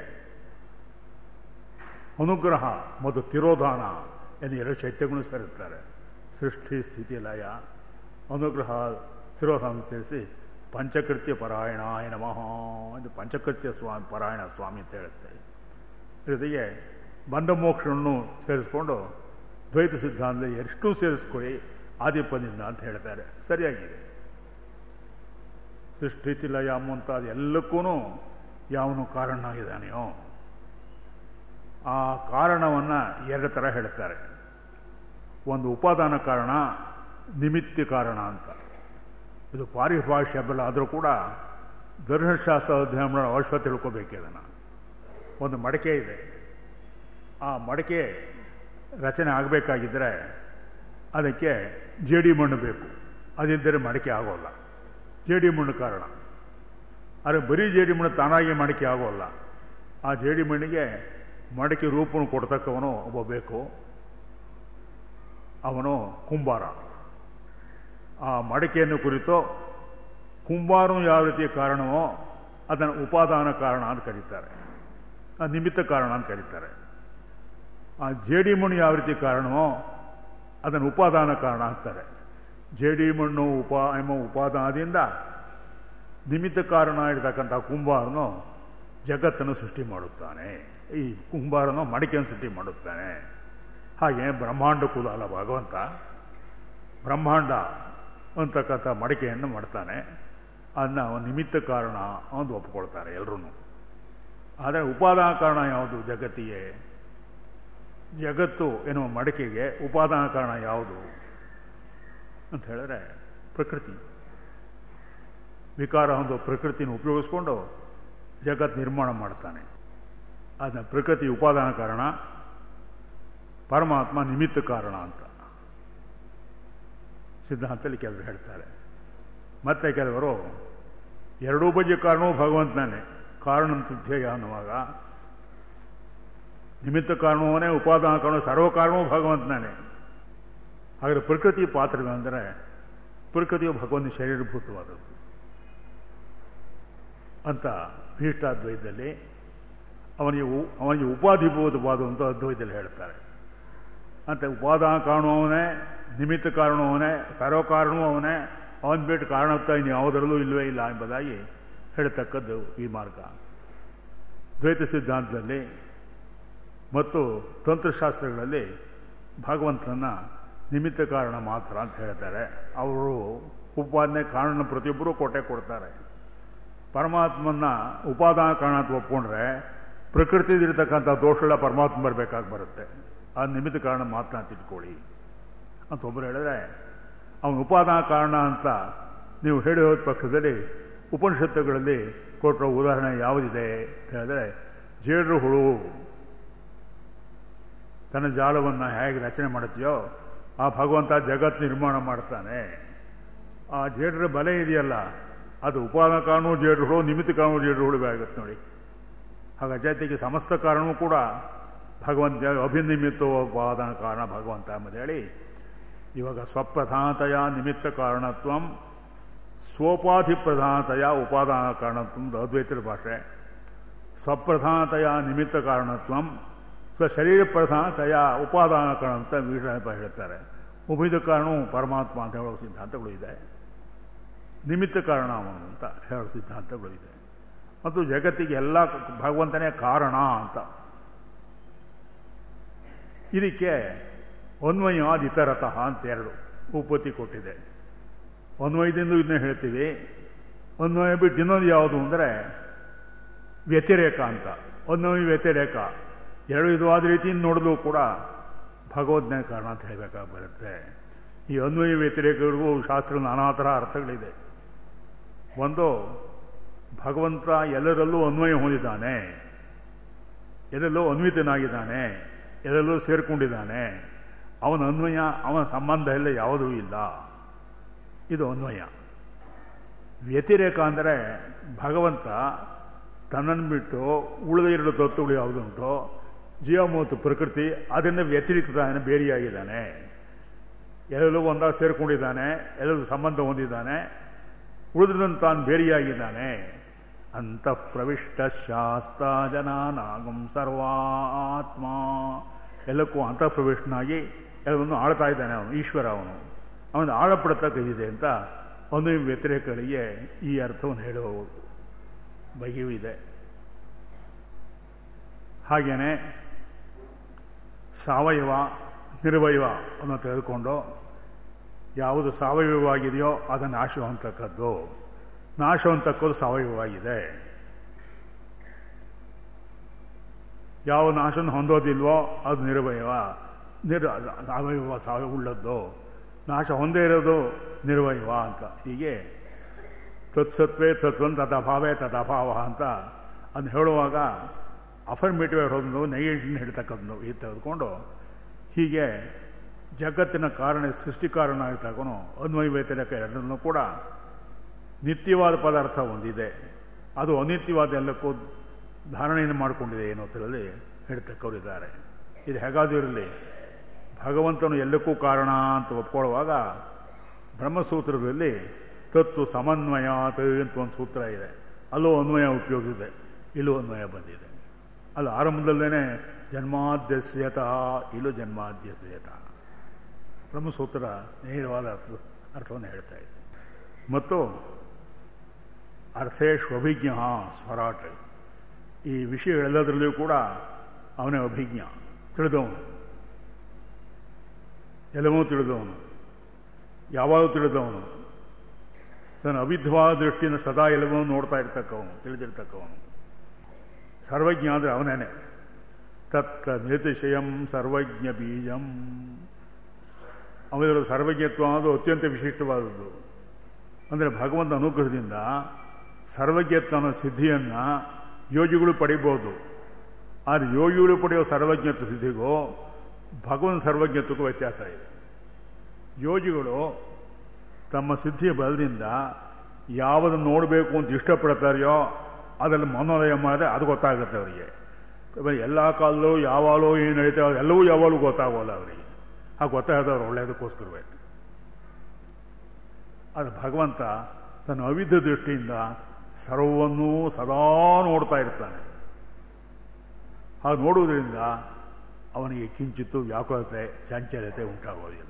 ಅನುಗ್ರಹ ಮತ್ತು ತಿರೋಧಾನ ಎಂದು ಎರಡು ಚೈತ್ಯಗಳು ಸೇರುತ್ತಾರೆ. ಸೃಷ್ಟಿ, ಸ್ಥಿತಿ, ಲಯ, ಅನುಗ್ರಹ, ತಿರೋಧಾನ ಸೇರಿಸಿ ಪಂಚಕೃತ್ಯ ಪರಾಯಣಾಯ ನಮಃ ಎಂದು ಪಂಚಕೃತ್ಯ ಪರಾಯಣ ಸ್ವಾಮಿ ಅಂತ ಹೇಳುತ್ತೆ. ಜೊತೆಗೆ ಬಂಧ ಮೋಕ್ಷವನ್ನು ಸೇರಿಸ್ಕೊಂಡು ದ್ವೈತ ಸಿದ್ಧಾಂತದಲ್ಲಿ ಎಷ್ಟು ಸೇರಿಸ್ಕೊಳ್ಳಿ ಆದಿಪದಿಂದ ಅಂತ ಹೇಳ್ತಾರೆ. ಸರಿಯಾಗಿದೆ. ಸೃಷ್ಟಿ, ಲಯ ಮುಂತಾದ ಎಲ್ಲಕ್ಕೂ ಯಾವನು ಕಾರಣನಾಗಿದ್ದಾನೆಯೋ ಆ ಕಾರಣವನ್ನು ಎರಡು ಥರ ಹೇಳ್ತಾರೆ. ಒಂದು ಉಪಾದಾನ ಕಾರಣ, ನಿಮಿತ್ತಿ ಕಾರಣ ಅಂತ. ಇದು ಪಾರಿಭಾಷ್ಯ ಬಲ್ಲ ಆದರೂ ಕೂಡ ದರ್ಶನಶಾಸ್ತ್ರ ಅಧ್ಯಯನ ಮಾಡೋ ಅವಶ್ಯಕತೆ ತಿಳ್ಕೋಬೇಕು. ಅದನ್ನು ಒಂದು ಮಡಕೆ ಇದೆ. ಆ ಮಡಕೆ ರಚನೆ ಆಗಬೇಕಾಗಿದ್ದರೆ ಅದಕ್ಕೆ ಜೇಡಿ ಮಣ್ಣು ಬೇಕು. ಅದಿದ್ದರೆ ಮಡಕೆ ಆಗೋಲ್ಲ. ಜೇಡಿ ಮಣ್ಣು ಕಾರಣ. ಆದರೆ ಬರೀ ಜೇಡಿ ಮಣ್ಣು ತಾನಾಗಿ ಮಡಕೆ ಆಗೋಲ್ಲ. ಆ ಜೇಡಿ ಮಣ್ಣಿಗೆ ಮಡಕೆ ರೂಪವನ್ನು ಕೊಡ್ತಕ್ಕವನು ಒಬ್ಬ ಬೇಕು. ಅವನು ಕುಂಬಾರ. ಆ ಮಡಕೆಯನ್ನು ಕುರಿತು ಕುಂಬಾರನು ಯಾವ ರೀತಿಯ ಕಾರಣವೋ ಅದನ್ನು ಉಪಾದಾನ ಕಾರಣ ಅಂತ ಕರೀತಾರೆ, ನಿಮಿತ್ತ ಕಾರಣ ಅಂತ ಕರೀತಾರೆ. ಆ ಜೇಡಿ ಮಣ್ಣು ಯಾವ ರೀತಿ ಕಾರಣವೋ ಅದನ್ನು ಉಪಾದಾನ ಕಾರಣ ಅಂತಾರೆ. ಜೇಡಿ ಮಣ್ಣು ಎಂಬ ಉಪಾದಾನದಿಂದ ನಿಮಿತ್ತ ಕಾರಣ ಇರತಕ್ಕಂಥ ಕುಂಬಾರನು ಜಗತ್ತನ್ನು ಸೃಷ್ಟಿ ಮಾಡುತ್ತಾನೆ. ಈ ಕುಂಬಾರನು ಮಡಿಕೆಯನ್ನು ಸೃಷ್ಟಿ ಮಾಡುತ್ತಾನೆ. ಹಾಗೆ ಬ್ರಹ್ಮಾಂಡ ಕುಲ ಅಲ್ಲ ಭಗವಂತ, ಬ್ರಹ್ಮಾಂಡ ಅಂತಕ್ಕಂಥ ಮಡಿಕೆಯನ್ನು ಮಾಡ್ತಾನೆ. ಅದನ್ನ ಅವನ ನಿಮಿತ್ತ ಕಾರಣ ಅಂತ ಒಪ್ಪಿಕೊಳ್ತಾರೆ ಎಲ್ಲರೂ. ಆದರೆ ಉಪಾದಾನ ಕಾರಣ ಯಾವುದು ಜಗತ್ತಿಗೆ? ಜಗತ್ತು ಎನ್ನುವ ಮಡಿಕೆಗೆ ಉಪಾದಾನ ಕಾರಣ ಯಾವುದು ಅಂತ ಹೇಳಿದ್ರೆ ಪ್ರಕೃತಿ. ವಿಕಾರ ಒಂದು ಪ್ರಕೃತಿನ ಉಪಯೋಗಿಸ್ಕೊಂಡು ಜಗತ್ತು ನಿರ್ಮಾಣ ಮಾಡ್ತಾನೆ. ಅದನ್ನ ಪ್ರಕೃತಿ ಉಪಾದಾನ ಕಾರಣ, ಪರಮಾತ್ಮ ನಿಮಿತ್ತ ಕಾರಣ ಅಂತ ಸಿದ್ಧಾಂತದಲ್ಲಿ ಕೆಲವರು ಹೇಳ್ತಾರೆ. ಮತ್ತೆ ಕೆಲವರು ಎರಡೂ ಬಗೆಯ ಕಾರಣವೂ ಭಗವಂತನೇ. ಕಾರಣ ಧ್ಯೇಯ ಅನ್ನುವಾಗ ನಿಮಿತ್ತ ಕಾರಣವೇ, ಉಪಾದಾನ ಕಾರಣ, ಸರ್ವ ಕಾರಣವೂ ಭಗವಂತನೇ. ಹಾಗಾದರೆ ಪ್ರಕೃತಿ ಪಾತ್ರವೆಂದರೆ ಪ್ರಕೃತಿಯು ಭಗವಂತ ಶರೀರಭೂತವಾದದ್ದು ಅಂತ ಭೀಷ್ಟಾದ್ವೈತದಲ್ಲಿ ಅವನಿಗೆ ಉಪಾಧಿಭೂತವಾದಂಥ ಅದ್ವೈತದಲ್ಲಿ ಹೇಳ್ತಾರೆ. ಅಂತ ಉಪಾದಾನ ಕಾರಣವೂ ಅವನೇ, ನಿಮಿತ್ತ ಕಾರಣವೂ ಅವನೇ, ಸರ್ವ ಕಾರಣವೂ ಅವನೇ, ಅವನ ಬಿಟ್ಟು ಕಾರಣತ್ವ ಇನ್ನು ಯಾವುದರಲ್ಲೂ ಇಲ್ಲವೇ ಇಲ್ಲ ಎಂಬುದಾಗಿ ಹೇಳ್ತಕ್ಕದ್ದು ಈ ಮಾರ್ಗ. ದ್ವೈತ ಸಿದ್ಧಾಂತದಲ್ಲಿ ಮತ್ತು ತಂತ್ರಶಾಸ್ತ್ರಗಳಲ್ಲಿ ಭಗವಂತನ ನಿಮಿತ್ತ ಕಾರಣ ಮಾತ್ರ ಅಂತ ಹೇಳ್ತಾರೆ. ಅವರು ಉಪಾದನೆ ಕಾರಣ ಪ್ರತಿಯೊಬ್ಬರೂ ಕೊಡ್ತಾರೆ. ಪರಮಾತ್ಮನ ಉಪಾದಾನ ಕಾರಣ ಅಂತ ಒಪ್ಕೊಂಡ್ರೆ ಪ್ರಕೃತಿದಿರ್ತಕ್ಕಂಥ ದೋಷಗಳ ಪರಮಾತ್ಮ ಬರಬೇಕಾಗಿ ಬರುತ್ತೆ. ಆ ನಿಮಿತ್ತ ಕಾರಣ ಮಾತ್ರ ಅಂತ ಇಟ್ಕೊಳ್ಳಿ ಅಂತ ಒಬ್ಬರು ಹೇಳಿದ್ರೆ, ಅವನ ಉಪಾದಾನ ಕಾರಣ ಅಂತ ನೀವು ಹೇಳಿ ಹೋದ ಪಕ್ಷದಲ್ಲಿ ಉಪನಿಷತ್ತುಗಳಲ್ಲಿ ಕೊಟ್ಟಿರೋ ಉದಾಹರಣೆ ಯಾವುದಿದೆ ಅಂತ ಹೇಳಿದ್ರೆ, ಜೇಡ್ರು ಹುಳು ತನ್ನ ಜಾಲವನ್ನು ಹೇಗೆ ರಚನೆ ಮಾಡುತ್ತೆಯೋ ಆ ಭಗವಂತ ಜಗತ್ತು ನಿರ್ಮಾಣ ಮಾಡ್ತಾನೆ. ಆ ಜೇಡ್ರ ಬಲೆ ಇದೆಯಲ್ಲ, ಅದು ಉಪಾದಾನ ಕಾರಣವೂ ಜೇಡ್ರು ಹುಳು, ನಿಮಿತ್ತ ಕಾರಣವೂ ಜೇಡ್ರು ಹುಳುವೇ ಆಗುತ್ತೆ ನೋಡಿ. ಹಾಗೆ ಜಗತ್ತಿಗೆ ಸಮಸ್ತ ಕಾರಣವೂ ಕೂಡ ಭಗವಂತ, ಅಭಿನಿಮಿತ್ತೋ ಉಪಾದಾನ ಕಾರಣ ಭಗವಂತ ಎಂಬುದು ಹೇಳಿ, ಇವಾಗ ಸ್ವಪ್ರಧಾನತೆಯ ನಿಮಿತ್ತ ಕಾರಣತ್ವಂ, ಸ್ವೋಪಾಧಿ ಪ್ರಧಾನತೆಯ ಉಪಾದಾನ ಕಾರಣತ್ವಂ ಅದ್ವೈತರ ಭಾಷೆ. ಸ್ವಪ್ರಧಾನತೆಯ ನಿಮಿತ್ತ ಕಾರಣತ್ವಂ, ಸ್ವಶರೀರ ಪ್ರಧಾನತೆಯ ಉಪಾದಾನ ಕಾರಣ ಅಂತ ವೀರಪ್ಪ ಹೇಳ್ತಾರೆ. ಉಭಯದ ಕಾರಣವು ಪರಮಾತ್ಮ ಅಂತ ಹೇಳೋ ಸಿದ್ಧಾಂತಗಳು ಇದೆ, ನಿಮಿತ್ತ ಕಾರಣ ಅವನು ಅಂತ ಹೇಳೋ ಸಿದ್ಧಾಂತಗಳು ಇದೆ. ಮತ್ತು ಜಗತ್ತಿಗೆ ಎಲ್ಲ ಭಗವಂತನೇ ಕಾರಣ ಅಂತ. ಇದಕ್ಕೆ ಅನ್ವಯಾದ್ ಇತರತಃ ಅಂತ ಎರಡು ಉಪಪತ್ತಿ ಕೊಟ್ಟಿದೆ. ಅನ್ವಯದಿಂದ ಇದನ್ನ ಹೇಳ್ತೀವಿ. ಅನ್ವಯ ಬಿಟ್ಟು ಇನ್ನೊಂದು ಯಾವುದು ಅಂದರೆ ವ್ಯತಿರೇಕ ಅಂತ. ಅನ್ವಯ ವ್ಯತಿರೇಕ ಎರಡು ವಿಧವಾದ ರೀತಿಯಿಂದ ನೋಡಿದ್ರೂ ಕೂಡ ಭಗವದ್ನೇ ಕಾರಣ ಅಂತ ಹೇಳಬೇಕಾಗಿ ಬರುತ್ತೆ. ಈ ಅನ್ವಯ ವ್ಯತಿರೇಕಗಳಿಗೂ ಶಾಸ್ತ್ರದ ನಾನಾ ಥರ ಅರ್ಥಗಳಿದೆ. ಒಂದು, ಭಗವಂತ ಎಲ್ಲರಲ್ಲೂ ಅನ್ವಯ ಹೊಂದಿದ್ದಾನೆ, ಎಲ್ಲೆಲ್ಲೋ ಅನ್ವಿತನಾಗಿದ್ದಾನೆ, ಎಲ್ಲೆಲ್ಲೋ ಸೇರಿಕೊಂಡಿದ್ದಾನೆ. ಅವನ ಅನ್ವಯ, ಅವನ ಸಂಬಂಧ ಎಲ್ಲ ಯಾವುದೂ ಇಲ್ಲ. ಇದು ಅನ್ವಯ. ವ್ಯತಿರೇಕ ಅಂದರೆ ಭಗವಂತ ತನ್ನನ್ನು ಬಿಟ್ಟು ಉಳಿದ ಎರಡು ತತ್ವಗಳು ಯಾವುದುಂಟೋ ಜೀವ ಮತ್ತು ಪ್ರಕೃತಿ ಅದರಿಂದ ವ್ಯತಿರಿಕ್ತಾನೆ, ಬೇರೆಯಾಗಿದ್ದಾನೆ. ಎಲ್ಲೆಲ್ಲೂ ಒಂದಾಗ ಸೇರಿಕೊಂಡಿದ್ದಾನೆ, ಎಲ್ಲೆಲ್ಲೂ ಸಂಬಂಧ ಹೊಂದಿದ್ದಾನೆ, ಉಳಿದ್ರನ್ನು ತಾನು ಬೇರೆಯಾಗಿದ್ದಾನೆ. ಅಂತ ಪ್ರವಿಷ್ಟ ಶಾಸ್ತ್ರ ಜನಾನಾಗಂ ಸರ್ವಾತ್ಮ, ಎಲ್ಲಕ್ಕೂ ಅಂತಃಪ್ರವಿಷ್ಟನಾಗಿ ಎಲ್ಲವನ್ನು ಆಳ್ತಾ ಇದ್ದಾನೆ ಅವನು, ಈಶ್ವರ. ಅವನು ಆಳಪಡತಕ್ಕದಿದೆ ಅಂತ ಒಂದು ವ್ಯತಿರೇಕಗಳಿಗೆ ಈ ಅರ್ಥವನ್ನು ಹೇಳುವ ಬಗೆಯೂ ಇದೆ. ಹಾಗೇನೆ ಸಾವಯವ ನಿರ್ವಯವ ಅನ್ನು ತೆಗೆದುಕೊಂಡು ಯಾವುದು ಸಾವಯವವಾಗಿದೆಯೋ ಅದನ್ನು ನಾಶವಂತಕ್ಕದ್ದು, ನಾಶವಂತಕ್ಕದ್ದು ಸಾವಯವವಾಗಿದೆ. ಯಾವ ನಾಶವನ್ನು ಹೊಂದೋದಿಲ್ವೋ ಅದು ನಿರ್ವಯವ, ಅವಯವ ಸಾವಯವ ಉಳ್ಳದ್ದು. ನಾಶ ಹೊಂದೇ ಇರೋದು ನಿರ್ವಯವ ಅಂತ. ಹೀಗೆ ತತ್ಸತ್ವೇ ತತ್ವಂ ತದಭಾವೇ ತದಭಾವ ಅಂತ ಅದನ್ನು ಹೇಳುವಾಗ ಅಫರ್ಮೇಟಿವ್ ಹೇಳೋದು, ನೆಗೆಟಿವ್ ಹೇಳ್ತಕ್ಕದ್ದು ಇದು ತೆಗೆದುಕೊಂಡು ಹೀಗೆ ಜಗತ್ತಿನ ಕಾರಣ, ಸೃಷ್ಟಿ ಕಾರಣ ತಗೊಂಡು ಅನ್ವಯ ವ್ಯತಿರೇಕ ಎರಡನ್ನೂ ಕೂಡ ನಿತ್ಯವಾದ ಪದಾರ್ಥ ಹೊಂದಿದೆ, ಅದು ಅನಿತ್ಯವಾದ ಎಲ್ಲಕ್ಕೂ ಧಾರಣೆಯನ್ನು ಮಾಡಿಕೊಂಡಿದೆ ಏನೋ ಅಂತೇಳಿ ಹೇಳ್ತಕ್ಕವರಿದ್ದಾರೆ. ಇದು ಹೇಗಾದರೂ ಇರಲಿ, ಭಗವಂತನು ಎಲ್ಲಕ್ಕೂ ಕಾರಣ ಅಂತ ಒಪ್ಕೊಳ್ಳುವಾಗ ಬ್ರಹ್ಮಸೂತ್ರದಲ್ಲಿ ತತ್ವ ಸಮನ್ವಯಾತ್ ಅಂತ ಒಂದು ಸೂತ್ರ ಇದೆ, ಅಲ್ಲೂ ಅನ್ವಯ ಉಪಯೋಗಿಸಿದೆ, ಇಲ್ಲೂ ಅನ್ವಯ ಬಂದಿದೆ. ಅಲ್ಲಿ ಆರಂಭದಲ್ಲೇನೆ ಜನ್ಮಾದ್ಯಸ್ಯತ, ಇಲ್ಲೂ ಜನ್ಮಾದ್ಯಸ್ಯತ. ಬ್ರಹ್ಮಸೂತ್ರ ನೇರವಾದ ಅರ್ಥವನ್ನು ಹೇಳ್ತಾ ಇದೆ. ಮತ್ತು ಅರ್ಥೇಶ್ವಭಿಜ್ಞ ಸ್ವರಾಟ್, ಈ ವಿಷಯಗಳೆಲ್ಲದರಲ್ಲಿಯೂ ಕೂಡ ಅವನೇ ಅಭಿಜ್ಞ, ತಿಳಿದವನು, ಎಲ್ಲವೂ ತಿಳಿದವನು, ಯಾವಾಗಲೂ ತಿಳಿದವನು, ತನ್ನ ಅವಿದ್ವಾದ ದೃಷ್ಟಿಯಿಂದ ಸದಾ ಎಲ್ಲವನ್ನೂ ನೋಡ್ತಾ ಇರ್ತಕ್ಕವನು, ತಿಳಿದಿರ್ತಕ್ಕವನು. ಸರ್ವಜ್ಞ ಅಂದರೆ ಅವನೇನೆ. ತತ್ತ ನಿತಿಶಯಂ ಸರ್ವಜ್ಞ ಬೀಜಂ, ಅವರ ಸರ್ವಜ್ಞತ್ವ ಅನ್ನೋದು ಅತ್ಯಂತ ವಿಶಿಷ್ಟವಾದದ್ದು. ಅಂದರೆ ಭಗವಂತ ಅನುಗ್ರಹದಿಂದ ಸರ್ವಜ್ಞತ್ವ ಅನ್ನೋ ಸಿದ್ಧಿಯನ್ನು ಯೋಗಿಗಳು ಪಡಿಬೋದು. ಆದರೆ ಯೋಗಿಗಳು ಪಡೆಯೋ ಸರ್ವಜ್ಞತ್ವ ಸಿದ್ಧಿಗೂ ಭಗವಂತ ಸರ್ವಜ್ಞತ್ವಕ್ಕೂ ವ್ಯತ್ಯಾಸ ಇದೆ. ಯೋಗಿಗಳು ತಮ್ಮ ಸಿದ್ಧಿಯ ಬಲದಿಂದ ಯಾವುದನ್ನು ನೋಡಬೇಕು ಅಂತ ಇಷ್ಟಪಡ್ತಾರೆಯೋ ಅದರಲ್ಲಿ ಮನೋಲಯ ಮಾಡಿದ್ರೆ ಅದು ಗೊತ್ತಾಗುತ್ತೆ ಅವರಿಗೆ. ಎಲ್ಲ ಕಾಲದಲ್ಲೂ ಯಾವಾಗಲೂ ಏನು ನಡೀತಾವೆ ಎಲ್ಲವೂ ಯಾವಾಗಲೂ ಗೊತ್ತಾಗೋಲ್ಲ ಅವರಿಗೆ. ಆ ಗೊತ್ತಾಗದವ್ರು ಒಳ್ಳೆಯದಕ್ಕೋಸ್ಕರವೇ. ಅದು ಭಗವಂತ ತನ್ನ ಅವಿದ್ಯ ದೃಷ್ಟಿಯಿಂದ ಸರ್ವವನ್ನೂ ಸದಾ ನೋಡ್ತಾ ಇರ್ತಾನೆ. ಹಾಗೆ ನೋಡುವುದರಿಂದ ಅವನಿಗೆ ಕಿಂಚಿತ್ತು ವ್ಯಾಕುಲತೆ, ಚಾಂಚಲ್ಯತೆ ಉಂಟಾಗೋದಿಲ್ಲ.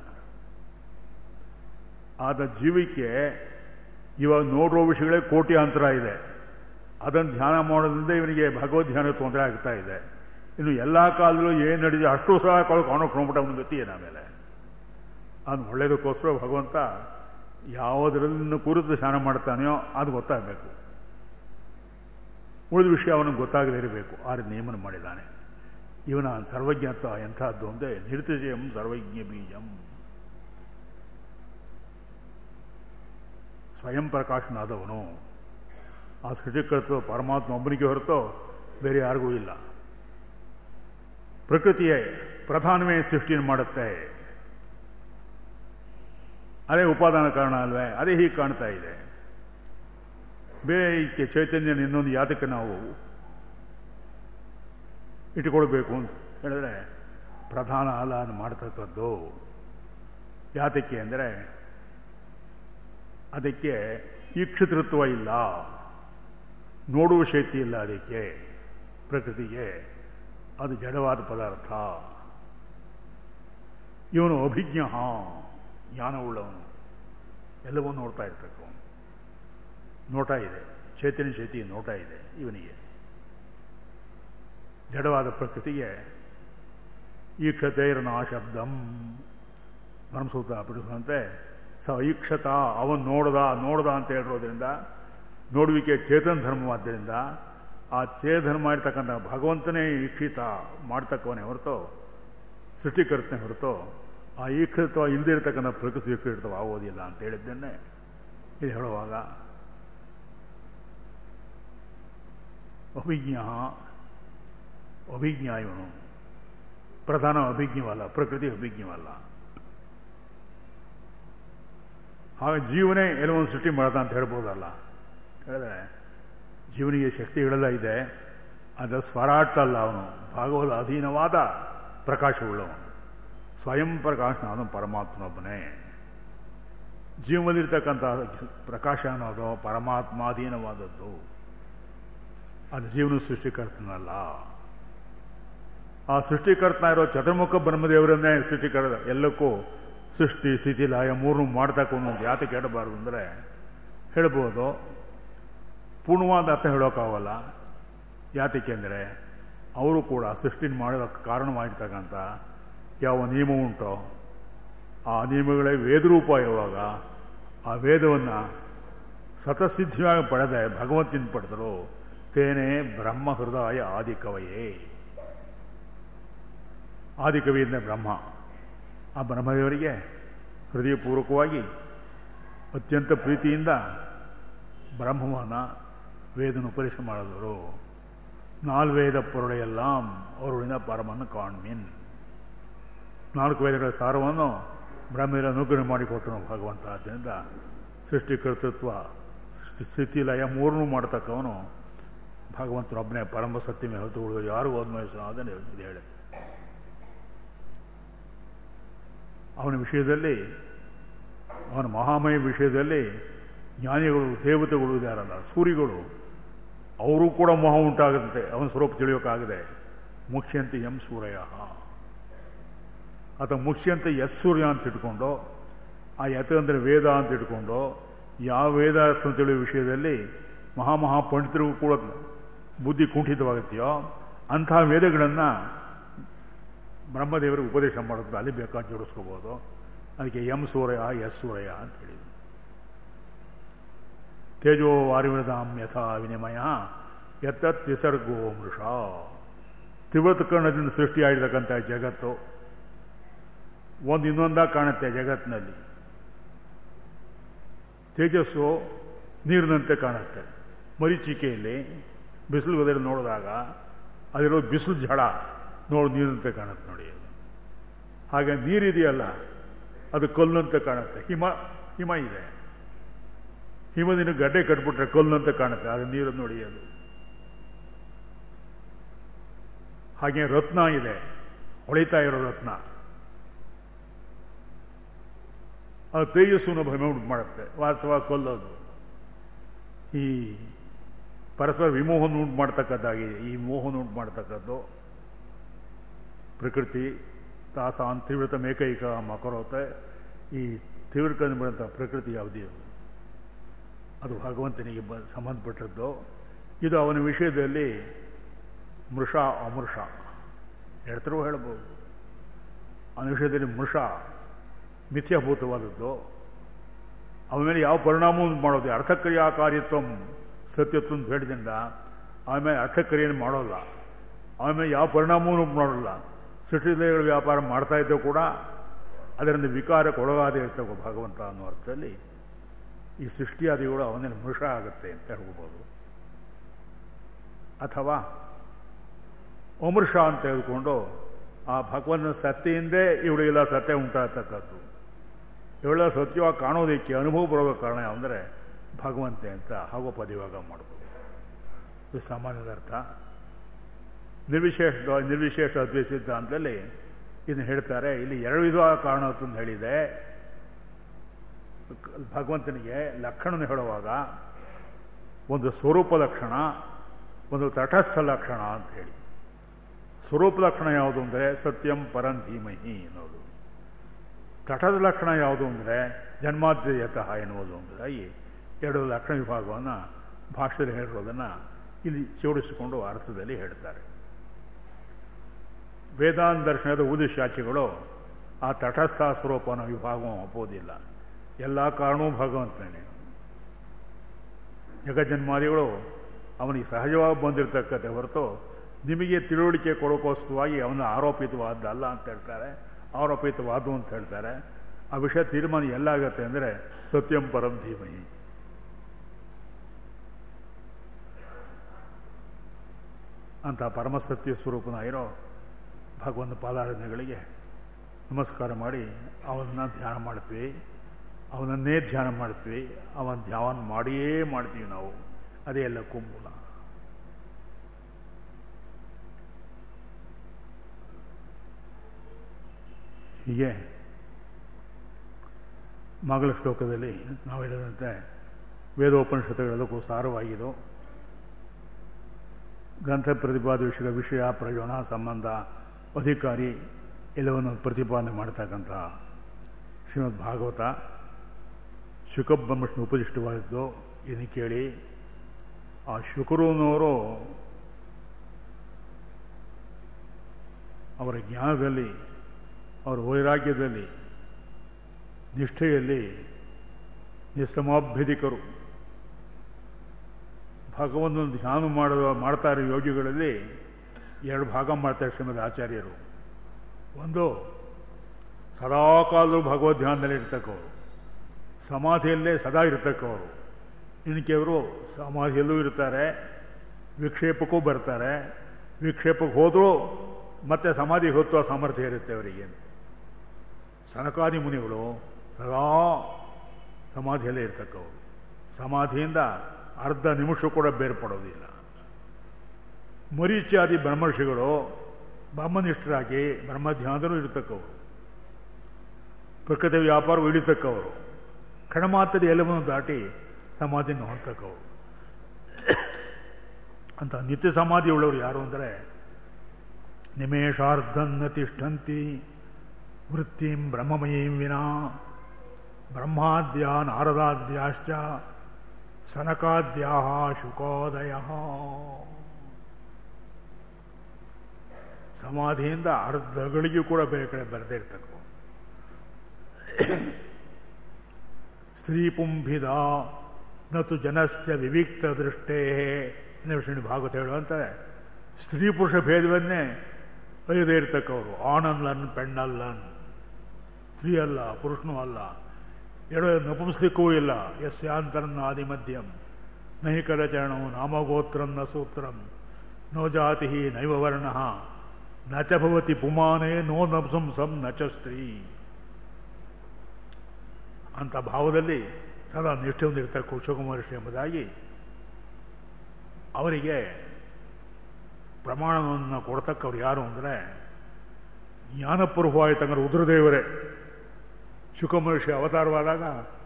ಆದ ಜೀವಿಕೆ ಇವಾಗ ನೋಡುವ ವಿಷಯಗಳೇ ಕೋಟಿ ಅಂತರ ಇದೆ. ಅದನ್ನು ಧ್ಯಾನ ಮಾಡೋದ್ರಿಂದ ಇವನಿಗೆ ಭಗವದ್ ಧ್ಯಾನ ತೊಂದರೆ ಆಗ್ತಾ ಇದೆ. ಇನ್ನು ಎಲ್ಲ ಕಾಲದಲ್ಲೂ ಏನು ನಡೆದಿದೆ ಅಷ್ಟು ಸಹ ಕಾಣೋಕ್ಕೊಂಬಿಟ್ಟ ಒಂದು ಗತಿ ಏನು. ಆಮೇಲೆ ಅದು ಒಳ್ಳೆಯದಕ್ಕೋಸ್ಕರ ಭಗವಂತ ಯಾವುದರನ್ನು ಕುರಿತು ಧ್ಯಾನ ಮಾಡ್ತಾನೆಯೋ ಅದು ಗೊತ್ತಾಗಬೇಕು, ಉಳಿದ ವಿಷಯ ಅವನಿಗೆ ಗೊತ್ತಾಗದೇ ಇರಬೇಕು. ಆ ರೀತಿ ನೇಮನ ಮಾಡಿದ್ದಾನೆ. ಇವನ ಸರ್ವಜ್ಞತ್ವ ಎಂಥದ್ದು ಅಂದರೆ ನಿರ್ತಿಜಯಂ ಸರ್ವಜ್ಞ ಬೀಜಂ, ಸ್ವಯಂ ಪ್ರಕಾಶನಾದವನು. ಆ ಸೃಷ್ಟಿಕರ್ತೃ ಪರಮಾತ್ಮ ಒಬ್ಬನಿಗೆ ಹೊರತು ಬೇರೆ ಯಾರಿಗೂ ಇಲ್ಲ. ಪ್ರಕೃತಿಯೇ ಪ್ರಧಾನವೇ ಸೃಷ್ಟಿಯನ್ನು ಮಾಡುತ್ತೆ, ಅದೇ ಉಪಾದಾನ ಕಾರಣ ಅಲ್ವೇ, ಅದೇ ಹೀಗೆ ಕಾಣ್ತಾ ಇದೆ. ಬೇರೆ ಇದಕ್ಕೆ ಚೈತನ್ಯ ಇನ್ನೊಂದು ಯಾತಕ್ಕೆ ನಾವು ಇಟ್ಟುಕೊಳ್ಬೇಕು ಅಂತ ಹೇಳಿದ್ರೆ ಪ್ರಧಾನ ಅಲ್ಲ ಅದು ಮಾಡ್ತಕ್ಕದ್ದು. ಯಾತಕ್ಕೆ ಅಂದರೆ ಅದಕ್ಕೆ ಈಕ್ಷತೃತ್ವ ಇಲ್ಲ, ನೋಡುವ ಶಕ್ತಿ ಇಲ್ಲ ಅದಕ್ಕೆ. ಪ್ರಕೃತಿಗೆ ಅದು ಜಡವಾದ ಪದಾರ್ಥ. ಇವನು ಅಭಿಜ್ಞ, ಜ್ಞಾನವುಳ್ಳವನು, ಎಲ್ಲವೂ ನೋಡ್ತಾ ಇರ್ತಕ್ಕವನು. ನೋಟ ಇದೆ, ಚೈತನ್ಯ ಶಕ್ತಿ ನೋಟ ಇದೆ ಇವನಿಗೆ. ಜಡವಾದ ಪ್ರಕೃತಿಗೆ ಈಕ್ಷತೈರ್ನಾ ಶಬ್ದಂ, ಬ್ರಹ್ಮಸೂತ್ರ ಬಿಡಿಸುವಂತೆ ಸ ಈಕ್ಷತ, ಅವನು ನೋಡ್ದ ಅಂತ ಹೇಳಿರೋದ್ರಿಂದ ನೋಡುವಿಕೆ ಚೇತನ ಧರ್ಮವಾದ್ದರಿಂದ ಆ ಚೇತನ ಮಾಡಿರ್ತಕ್ಕಂಥ ಭಗವಂತನೇ ಈಕ್ಷಿತ ಮಾಡ್ತಕ್ಕವನೇ ಹೊರತು ಸೃಷ್ಟಿಕರ್ತನೇ ಹೊರತು ಆ ಈಕ್ಷಿತವ ಇಲ್ಲದಿರ್ತಕ್ಕಂಥ ಪ್ರಕೃತಿ ಈಕ್ಷಿತವ ಆಗೋದಿಲ್ಲ ಅಂತ ಹೇಳಿದ್ದನ್ನೇ ಇದು ಹೇಳುವಾಗ ಅಭಿಜ್ಞ ಇವನು. ಪ್ರಧಾನ ಅಭಿಜ್ಞವಲ್ಲ, ಪ್ರಕೃತಿ ಅಭಿಜ್ಞವಲ್ಲ. ಹಾಗೆ ಜೀವನೇ ಎಲ್ಲವೊಂದು ಸೃಷ್ಟಿ ಮಾಡ್ದ ಅಂತ ಹೇಳ್ಬೋದಲ್ಲ. ಹೇಳಿದ್ರೆ ಜೀವನಿಗೆ ಶಕ್ತಿಗಳೆಲ್ಲ ಇದೆ, ಅದು ಸ್ವರಾಟ್ ಅಲ್ಲ, ಅವನು ಭಾಗವತ ಅಧೀನವಾದ ಪ್ರಕಾಶವುಳ್ಳವನು, ಸ್ವಯಂ ಪ್ರಕಾಶನಾದ ಪರಮಾತ್ಮನೊಬ್ಬನೇ. ಜೀವನದಲ್ಲಿರ್ತಕ್ಕಂಥ ಪ್ರಕಾಶ ಅನ್ನೋದು ಪರಮಾತ್ಮಾಧೀನವಾದದ್ದು, ಅದು ಜೀವನ ಸೃಷ್ಟಿಕರ್ತನಲ್ಲ. ಆ ಸೃಷ್ಟಿಕರ್ತನ ಇರೋ ಚತುರ್ಮುಖ ಬ್ರಹ್ಮದೇವರನ್ನೇ ಸೃಷ್ಟಿಕರ್ತ, ಎಲ್ಲಕ್ಕೂ ಸೃಷ್ಟಿ ಸ್ಥಿತಿ ಲಯ ಮೂರನ್ನು ಮಾಡ್ತಕ್ಕಂಥ ಯಾತಕ್ಕೆ ಹೇಳಬಾರ್ದು ಅಂದರೆ ಹೇಳ್ಬೋದು, ಪೂರ್ಣವಾದ ಅರ್ಥ ಹೇಳೋಕ್ಕಾಗಲ್ಲ. ಯಾತಕ್ಕೆ ಅಂದರೆ ಅವರು ಕೂಡ ಸೃಷ್ಟಿನ ಮಾಡೋದಕ್ಕೆ ಕಾರಣವಾಗಿರ್ತಕ್ಕಂಥ ಯಾವ ನಿಯಮ ಉಂಟೋ ಆ ನಿಯಮಗಳೇ ವೇದರೂಪ ಇರುವಾಗ ಆ ವೇದವನ್ನು ಸ್ವತಃಸಿದ್ಧಿಯಾಗಿ ಪಡೆದೆ ಭಗವಂತನ ಪಡೆದರು. ತೇನೇ ಬ್ರಹ್ಮ ಹೃದಯ ಆದಿಕವಯೇ, ಆದಿಕವಿಯಿಂದ ಬ್ರಹ್ಮ. ಆ ಬ್ರಹ್ಮದೇವರಿಗೆ ಹೃದಯಪೂರ್ವಕವಾಗಿ ಅತ್ಯಂತ ಪ್ರೀತಿಯಿಂದ ಬ್ರಹ್ಮವನ್ನು ವೇದನ ಉಪದೇಶ ಮಾಡಿದವರು. ನಾಲ್ವೇದ ಪೊರುಳೆಯೆல்லாம் ಅವರುಳಿನ ಪರಮನ್ನು ಕಾಣ್ಮೀನ್. 4 ವೇದಗಳ ಸಾರವನ್ನು ಬ್ರಹ್ಮದೇವರ ಅನುಗ್ರಹ ಮಾಡಿಕೊಟ್ಟನು ಭಗವಂತ. ಆದ್ದರಿಂದ ಸೃಷ್ಟಿಕರ್ತೃತ್ವ ಸ್ಥಿತಿ ಲಯ ಮೂರನ್ನೂ ಮಾಡ್ತಕ್ಕವನು ಭಗವಂತನೊಬ್ಬನೇ ಪರಮ ಸತ್ಯಮೇ ಹೊತ್ತು ಉಳಿದು ಯಾರಿಗೂ ಅನ್ವಯಿಸೋದನ್ನು ಇದು ಹೇಳಿ. ಅವನ ವಿಷಯದಲ್ಲಿ, ಅವನ ಮಹಾಮಯ ವಿಷಯದಲ್ಲಿ ಜ್ಞಾನಿಗಳು ದೇವತೆಗಳು ಇದ್ದಾರಲ್ಲ, ಸೂರಿಗಳು, ಅವರು ಕೂಡ ಮೋಹ ಉಂಟಾಗದಂತೆ ಅವನ ಸ್ವರೂಪ ತಿಳಿಯೋಕ್ಕಾಗದೆ ಮುಖ್ಯಂತೆ ಎಂ ಸೂರ್ಯ ಅಥವಾ ಮುಖ್ಯಂತೆ ಎಸ್ ಸೂರ್ಯ ಅಂತ ಇಟ್ಕೊಂಡು, ಆ ಯತ ಅಂದರೆ ವೇದ ಅಂತ ಇಟ್ಕೊಂಡು ಯಾವ ವೇದ ಅಂತ ತಿಳಿಯೋ ವಿಷಯದಲ್ಲಿ ಪಂಡಿತರಿಗೂ ಕೂಡ ಬುದ್ಧಿ ಕುಂಠಿತವಾಗುತ್ತೆಯೋ ಅಂಥ ವೇದಗಳನ್ನು ಬ್ರಹ್ಮದೇವರಿಗೆ ಉಪದೇಶ ಮಾಡೋದು ಅಲ್ಲಿ ಬೇಕಾದ ಜೋಡಿಸ್ಕೋಬೋದು. ಅದಕ್ಕೆ ಎಂ ಸೂರ್ಯ ಎಸ್ ಸೂರ್ಯ ಅಂತ ಹೇಳಿದ್ರು. ತೇಜೋ ವಾರಿವೃದಾಂ ಯಥಾ ವಿನಿಮಯ ಯತ್ತತ್ ವಿಸರ್ಗೋ ಮೃಷ. ತ್ರಿವೃತ್ಕರ್ಣದಿಂದ ಸೃಷ್ಟಿಯಾಗಿರ್ತಕ್ಕಂಥ ಜಗತ್ತು ಒಂದು ಇನ್ನೊಂದಾಗಿ ಕಾಣುತ್ತೆ. ಜಗತ್ತಿನಲ್ಲಿ ತೇಜಸ್ಸು ನೀರಿನಂತೆ ಕಾಣುತ್ತೆ. ಮರೀಚಿಕೆಯಲ್ಲಿ ಬಿಸಿಲು ಹೋದರೆ ನೋಡಿದಾಗ ಅದಿರೋ ಬಿಸಿಲು ಝಳ ನೋಡಿ ನೀರಿನಂತೆ ಕಾಣುತ್ತೆ ನೋಡಿ. ಹಾಗೆ ನೀರಿದೆಯಲ್ಲ ಅದು ಕಲ್ಲಂತೆ ಕಾಣುತ್ತೆ. ಹಿಮ ಇದೆ, ಹಿಮದಿನ ಗಡ್ಡೆ ಕಟ್ಬಿಟ್ರೆ ಕಲ್ಲಂತೆ ಕಾಣುತ್ತೆ, ಅದು ನೀರು ನೋಡಿ ಅದು. ಹಾಗೆ ರತ್ನ ಇದೆ, ಹೊಳಿತಾ ಇರೋ ರತ್ನ, ಅದು ತೇಜಸ್ಸನ್ನು ಭ್ರಮೆ ಉಂಟು ಮಾಡುತ್ತೆ. ವಾಸ್ತವ ಕೊಲ್ಲೋದು ಈ ಪರಸ್ಪರ ವಿಮೋಹನ ಉಂಟು ಮಾಡ್ತಕ್ಕದ್ದಾಗಿದೆ. ಈ ಮೋಹನ ಉಂಟು ಮಾಡ್ತಕ್ಕದ್ದು ಪ್ರಕೃತಿ. ತಾಸಾನ್ ತೀವ್ರತ ಮೇಕೈಕ ಮಕರೋತೆ. ಈ ತೀವ್ರಕಂದು ಬಿಡಂಥ ಪ್ರಕೃತಿ ಯಾವುದೇ ಅದು ಭಗವಂತನಿಗೆ ಸಂಬಂಧಪಟ್ಟದ್ದು. ಇದು ಅವನ ವಿಷಯದಲ್ಲಿ ಮೃಷ ಅಮೃಷ ಎರಡರೂ ಹೇಳ್ಬೋದು. ಅವನ ವಿಷಯದಲ್ಲಿ ಮೃಷ ಮಿಥ್ಯಾಭೂತವಾದದ್ದು, ಅವನ ಮೇಲೆ ಯಾವ ಪರಿಣಾಮವನ್ನು ಮಾಡೋದು, ಅರ್ಥಕ್ರಿಯಾಕಾರಿತ್ವ ಸತ್ಯತ್ವ ಬೇಡದಿಂದ ಆಮೇಲೆ ಅರ್ಥಕ್ರಿಯೆಯನ್ನು ಮಾಡೋಲ್ಲ, ಆಮೇಲೆ ಯಾವ ಪರಿಣಾಮವನ್ನು ಮಾಡೋಲ್ಲ. ಸೃಷ್ಟಿಲಯಗಳ ವ್ಯಾಪಾರ ಮಾಡ್ತಾ ಇದ್ದವು ಕೂಡ ಅದರಿಂದ ವಿಕಾರಕ್ಕೆ ಒಳಗಾದೇ ಇರ್ತವೆ ಭಗವಂತ ಅನ್ನೋ ಅರ್ಥದಲ್ಲಿ ಈ ಸೃಷ್ಟಿಯಾದಿಗಳು ಅವನಲ್ಲಿ ಮೃಷ ಆಗುತ್ತೆ ಅಂತ ಹೇಳ್ಬೋದು. ಅಥವಾ ಅಮೃಷ ಅಂತ ಹೇಳ್ಕೊಂಡು ಆ ಭಗವಂತನ ಸತ್ತೆಯಿಂದೇ ಇವಳಿಗೆಲ್ಲ ಸತ್ಯ ಉಂಟಾಗ್ತಕ್ಕದ್ದು. ಇವಳೆಲ್ಲ ಸತ್ಯವಾಗಿ ಕಾಣೋದಕ್ಕೆ ಅನುಭವ ಬರೋ ಕಾರಣ ಅಂದರೆ ಭಗವಂತೆ ಅಂತ ಹಾಗೂ ಪದವಿವಾಗ ಮಾಡ್ಬೋದು. ಇದು ಸಾಮಾನ್ಯದ ಅರ್ಥ. ನಿರ್ವಿಶೇಷ ಅದ್ವೈತ ಸಿದ್ಧಾಂತದಲ್ಲಿ ಇದನ್ನು ಹೇಳ್ತಾರೆ. ಇಲ್ಲಿ 2 ವಿಧವಾದ ಕಾರಣ ಅಂತ ಹೇಳಿದೆ. ಭಗವಂತನಿಗೆ ಲಕ್ಷಣ ಹೇಳುವಾಗ ಒಂದು ಸ್ವರೂಪ ಲಕ್ಷಣ, ಒಂದು ತಟಸ್ಥ ಲಕ್ಷಣ ಅಂತ ಹೇಳಿ. ಸ್ವರೂಪ ಲಕ್ಷಣ ಯಾವುದು ಅಂದರೆ ಸತ್ಯಂ ಪರಂ ಧೀಮಹಿ ಎನ್ನುವುದು. ತಟದ ಲಕ್ಷಣ ಯಾವುದು ಅಂದರೆ ಜನ್ಮಾದ್ಯಯತಃ ಎನ್ನುವುದು. ಅಂದರೆ ಈ 2 ಲಕ್ಷಣ ವಿಭಾಗವನ್ನು ಭಾಷೆಯಲ್ಲಿ ಹೇಳಿರೋದನ್ನು ಇಲ್ಲಿ ಜೋಡಿಸಿಕೊಂಡು ಅರ್ಥದಲ್ಲಿ ಹೇಳ್ತಾರೆ. ವೇದಾಂತ ದರ್ಶನದ ಉದಿಶಾಖೆಗಳು ಆ ತಟಸ್ಥ ಸ್ವರೂಪನ ವಿಭಾಗವನ್ನು ಒಪ್ಪೋದಿಲ್ಲ. ಎಲ್ಲ ಕಾರಣವೂ ಭಗವಂತನೇ. ಜಗಜ್ಜನ್ಮಾದಿಗಳು ಅವನಿಗೆ ಸಹಜವಾಗಿ ಬಂದಿರತಕ್ಕಂತೆ ಹೊರತು ನಿಮಗೆ ತಿಳುವಳಿಕೆ ಕೊಡೋಕ್ಕೋಸ್ಕರವಾಗಿ ಅವನ ಆರೋಪಿತವಾದ್ದಲ್ಲ ಅಂತ ಹೇಳ್ತಾರೆ. ಆರೋಪಿತವಾದ್ದು ಅಂತ ಹೇಳ್ತಾರೆ. ಆ ವಿಷಯ ತೀರ್ಮಾನ ಎಲ್ಲಾಗತ್ತೆ ಅಂದರೆ ಸತ್ಯಂ ಪರಂ ಧೀಮಹಿ. ಅಂತ ಪರಮಸತ್ಯ ಸ್ವರೂಪನಾಗಿರೋ ಭಗವಂತ ಪಾದಾರಾಧನೆಗಳಿಗೆ ನಮಸ್ಕಾರ ಮಾಡಿ ಅವನನ್ನ ಧ್ಯಾನ ಮಾಡ್ತೀವಿ, ಅವನನ್ನೇ ಧ್ಯಾನ ಮಾಡ್ತೀವಿ, ಅವನ ಧ್ಯಾನ ಮಾಡಿಯೇ ಮಾಡ್ತೀವಿ ನಾವು. ಅದೇ ಎಲ್ಲಕ್ಕೂ ಮೂಲ. ಹೀಗೆ ಮಗಳ ಶ್ಲೋಕದಲ್ಲಿ ನಾವು ಹೇಳಿದಂತೆ ವೇದೋಪನಿಷತ್ತುಗಳೆಲ್ಲಕ್ಕೂ ಸಾರವಾಗಿದ್ದು ಗ್ರಂಥ ಪ್ರತಿಪಾದಿಸಿದ ವಿಷಯ, ಪ್ರಯೋಜನ, ಸಂಬಂಧ, ಅಧಿಕಾರಿ ಎಲ್ಲವನ್ನು ಪ್ರತಿಪಾದನೆ ಮಾಡ್ತಕ್ಕಂಥ ಶ್ರೀಮದ್ ಭಾಗವತ ಶುಕಬ್ರಹ್ಮಷ್ಣ ಉಪದಿಷ್ಟವಾಗಿದ್ದು. ಇದನ್ನು ಕೇಳಿ ಆ ಶುಕರೂನವರು ಅವರ ಜ್ಞಾನದಲ್ಲಿ, ಅವರ ವೈರಾಗ್ಯದಲ್ಲಿ, ನಿಷ್ಠೆಯಲ್ಲಿ ನಿಸ್ಸಮಾಭ್ಯಧಿಕರು. ಭಗವಂತನ ಧ್ಯಾನ ಮಾಡ್ತಾ ಇರೋ ಯೋಗಿಗಳಲ್ಲಿ ಎರಡು ಭಾಗ ಮಾಡ್ತಾರೆ ಶ್ರೀಮದ್ ಆಚಾರ್ಯರು. ಒಂದು ಸದಾ ಕಾಲದೂ ಭಗವದ್ ಧ್ಯಾನದಲ್ಲಿ ಇರ್ತಕ್ಕವರು, ಸಮಾಧಿಯಲ್ಲೇ ಸದಾ ಇರ್ತಕ್ಕವರು. ಇನ್ನು ಕೆಲವರು ಸಮಾಧಿಯಲ್ಲೂ ಇರ್ತಾರೆ, ವಿಕ್ಷೇಪಕ್ಕೂ ಬರ್ತಾರೆ, ವಿಕ್ಷೇಪಕ್ಕೆ ಹೋದರೂ ಮತ್ತೆ ಸಮಾಧಿಗೆ ಹೊತ್ತುವ ಸಾಮರ್ಥ್ಯ ಇರುತ್ತೆ ಅವರಿಗೆ. ಸನಕಾದಿ ಮುನಿಗಳು ಸದಾ ಸಮಾಧಿಯಲ್ಲೇ ಇರ್ತಕ್ಕವರು, ಸಮಾಧಿಯಿಂದ ಅರ್ಧ ನಿಮಿಷ ಕೂಡ ಬೇರ್ಪಡೋದಿಲ್ಲ. ಮರೀಚಾದಿ ಬ್ರಹ್ಮರ್ಷಿಗಳು ಬ್ರಹ್ಮನಿಷ್ಠರಾಗಿ ಬ್ರಹ್ಮಧ್ಯಾನದಲ್ಲೂ ಇರತಕ್ಕವರು, ಪ್ರಕೃತಿ ವ್ಯಾಪಾರವು ಇಳಿತಕ್ಕವರು, ಕ್ಷಣಮಾತ್ರದ ಎಲ್ಲವನ್ನು ದಾಟಿ ಸಮಾಧಿಯನ್ನು ಹೊಂದತಕ್ಕವರು. ಅಂತ ನಿತ್ಯ ಸಮಾಧಿ ಉಳ್ಳವರು ಯಾರು ಅಂದರೆ ನಿಮೇಷಾರ್ಧನ್ನ ತಿಷ್ಠಂತಿ ವೃತ್ತಿಂ ಬ್ರಹ್ಮಮಯೀಂ ವಿನಾ ಬ್ರಹ್ಮಾದ್ಯ ನಾರದಾದ್ಯಾಶ್ಚ ಸನಕಾದ್ಯಾಹ ಶುಕೋದಯ. ಸಮಾಧಿಯಿಂದ ಅರ್ಧಗಳಿಗೂ ಕೂಡ ಬೇರೆ ಕಡೆ ಬರದೇ ಇರ್ತಕ್ಕವು. ಸ್ತ್ರೀಪುಂಭಿದ ನತು ಜನಸ್ಯ ವಿವಿಕ್ತ ದೃಷ್ಟೇ ಶ್ರೀ ಭಾಗವತ ಹೇಳುವಂತೆ ಸ್ತ್ರೀ ಪುರುಷ ಭೇದವನ್ನೇ ಅರಿಯದೇ ಇರ್ತಕ್ಕವರು. ಆಣಲ್ಲನ್ ಪೆಣ್ಣಲ್ಲನ್, ಸ್ತ್ರೀ ಅಲ್ಲ ಪುರುಷನೂ ಅಲ್ಲ, ಎರಡು ನಪುಂಸಲಿಕ್ಕೂ ಇಲ್ಲ. ಯಸ್ಯಾಂತರನ್ನಾದಿ ಮಧ್ಯಂ ನಹಿ ಕರಚರಣಂ ನಾಮಗೋತ್ರಂ ನ ಸೂತ್ರಂ ನೋ ಜಾತಿ ನೈವ ವರ್ಣ ನ ಚ ಭವತಿ ಪುಮಾನೇ ನೋ ನಪುಂಸಂ ನ ಚ ಸ್ತ್ರೀ. ಅಂತ ಭಾವದಲ್ಲಿ ಸದಾ ನಿಷ್ಠೆ ಹೊಂದಿರ್ತಾರೆ ಶುಕಮಹರ್ಷಿ ಎಂಬುದಾಗಿ ಅವರಿಗೆ ಪ್ರಮಾಣವನ್ನು ಕೊಡ್ತಕ್ಕವ್ರು ಯಾರು ಅಂದರೆ ಜ್ಞಾನಪೂರ್ವವಾಯಿತಂಗರು ರುದ್ರದೇವರೇ. ಶುಕಮಹರ್ಷಿ ಅವತಾರವಾದಾಗ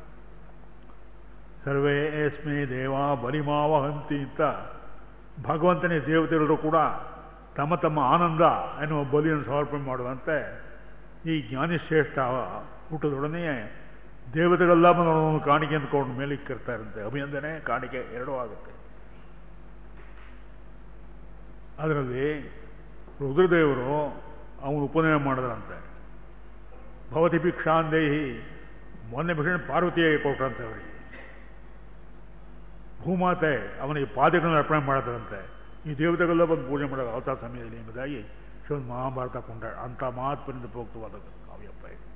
ಸರ್ವೇ ಏಸ್ಮೇ ದೇವ ಬಲಿಮಾವಹಂತಿ ಅಂತ ಭಗವಂತನೇ ದೇವತೆಗಳು ಕೂಡ ತಮ್ಮ ತಮ್ಮ ಆನಂದ ಎನ್ನುವ ಬಲಿಯನ್ನು ಸಮರ್ಪಣೆ ಮಾಡುವಂತೆ ಈ ಜ್ಞಾನಿಶ್ರೇಷ್ಠ ಹುಟ್ಟದೊಡನೆಯೇ ದೇವತೆಗಳೆಲ್ಲ ಒಂದು ಕಾಣಿಕೆ ಅಂದ್ಕೊಂಡು ಮೇಲೆ ಇಕ್ಕಿರ್ತಾರಂತೆ. ಅಭಿನಂದನೆ ಕಾಣಿಕೆ ಎರಡೂ ಆಗುತ್ತೆ. ಅದರಲ್ಲಿ ರುದ್ರದೇವರು ಅವನು ಉಪನಯನ ಮಾಡಿದ್ರಂತೆ. ಭವತಿ ಭಿಕ್ಷಾಂದೇಹಿ, ಮೊನ್ನೆ ಭಿಕ್ಷೆ ಪಾರ್ವತಿಯಾಗಿ ಕೊಟ್ರಂತೆ ಅವರಿಗೆ. ಭೂಮಾತೆ ಅವನಿಗೆ ಪಾದಗಳನ್ನು ಅರ್ಪಣೆ ಮಾಡಿದ್ರಂತೆ. ಈ ದೇವತೆಗಳೆಲ್ಲ ಬಂದು ಪೂಜೆ ಮಾಡೋದು ಅವತಾರ ಸಮಯದಲ್ಲಿ ಎಂಬುದಾಗಿ ಶ್ರೀಮದ್ ಮಹಾಭಾರತ ಕೊಂಡ ಅಂಥ ಮಹತ್ವದಿಂದ ಪ್ರೋಕ್ತವಾದ ಕಾವ್ಯಪ್ಪ ಇದು.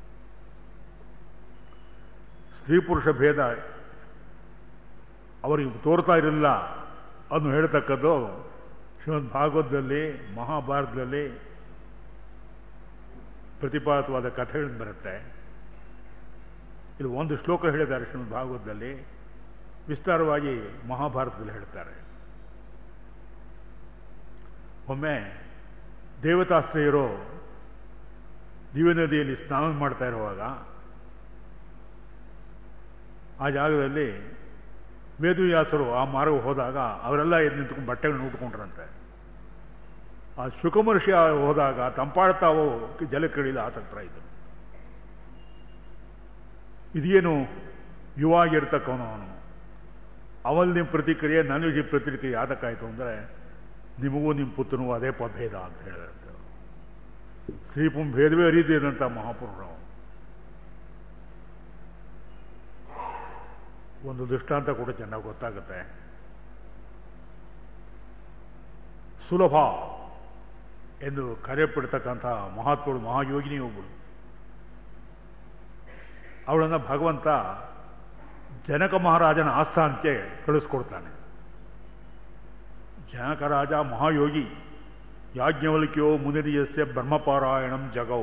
ಸ್ತ್ರೀ ಪುರುಷ ಭೇದ ಅವರಿಗೆ ತೋರ್ತಾ ಇರಲಿಲ್ಲ ಅದನ್ನು ಹೇಳ್ತಕ್ಕದ್ದು ಶ್ರೀಮದ್ ಭಾಗವತದಲ್ಲಿ ಮಹಾಭಾರತದಲ್ಲಿ ಪ್ರತಿಪಾದಿತವಾದ ಕಥೆಗಳನ್ನು ಬರುತ್ತೆ. ಇಲ್ಲಿ ಒಂದು ಶ್ಲೋಕ ಹೇಳಿದ್ದಾರೆ ಶ್ರೀಮದ್ ಭಾಗವತದಲ್ಲಿ, ವಿಸ್ತಾರವಾಗಿ ಮಹಾಭಾರತದಲ್ಲಿ ಹೇಳ್ತಾರೆ. ಒಮ್ಮೆ ದೇವತಾಸ್ತ್ರೀಯರು ದಿವ್ಯ ನದಿಯಲ್ಲಿ ಸ್ನಾನ ಮಾಡ್ತಾ ಇರುವಾಗ ಆ ಜಾಗದಲ್ಲಿ ವೇದವ್ಯಾಸರು ಆ ಮಾರ್ಗ ಹೋದಾಗ ಅವರೆಲ್ಲ ಎದ್ದು ನಿಂತ್ಕೊಂಡು ಬಟ್ಟೆಗಳನ್ನು ಉಟ್ಕೊಂಡ್ರಂತೆ. ಆ ಶುಕಮಹರ್ಷಿ ಹೋದಾಗ ತಂಪಾಡ್ತಾವು ಜಲಕ್ರೀಡೆಯಲ್ಲಿ ಆಸಕ್ತರಾಯಿತು. ಇದೇನು ಯುವಾಗಿರ್ತಕ್ಕವನು ಅವನು, ಅವಲ್ಲಿ ನಿಮ್ಮ ಪ್ರತಿಕ್ರಿಯೆ ನನಗೆ ಪ್ರತಿಕ್ರಿಯೆ ಯಾತಕ್ಕಾಯಿತು ಅಂದರೆ ನಿಮಗೂ ನಿಮ್ಮ ಪುತ್ರನೂ ಅದೇ ಭೇದ ಅಂತ ಹೇಳಿದಂತೆ. ಶ್ರೀಪುಂ ಭೇದವೇ ಅರಿದಿದಂಥ ಮಹಾಪುರುಷರು. ಒಂದು ದೃಷ್ಟಾಂತ ಕೂಡ ಚೆನ್ನಾಗಿ ಗೊತ್ತಾಗುತ್ತೆ. ಸುಲಭ ಎಂದು ಕರೆಯಲ್ಪಡ್ತಕ್ಕಂಥ ಮಹಾತ್ಮರು, ಮಹಾಯೋಗಿನಿ ಒಬ್ಬಳು. ಅವಳನ್ನು ಭಗವಂತ ಜನಕ ಮಹಾರಾಜನ ಆಸ್ಥಾನಕ್ಕೆ ಕಳಿಸ್ಕೊಡ್ತಾನೆ. ಜನಕ ರಾಜ ಮಹಾಯೋಗಿ, ಯಾಜ್ಞವಲ್ಕ್ಯೋ ಮುನಿರ್ಯಸ್ಯ ಬ್ರಹ್ಮಪಾರಾಯಣಂ ಜಗೌ.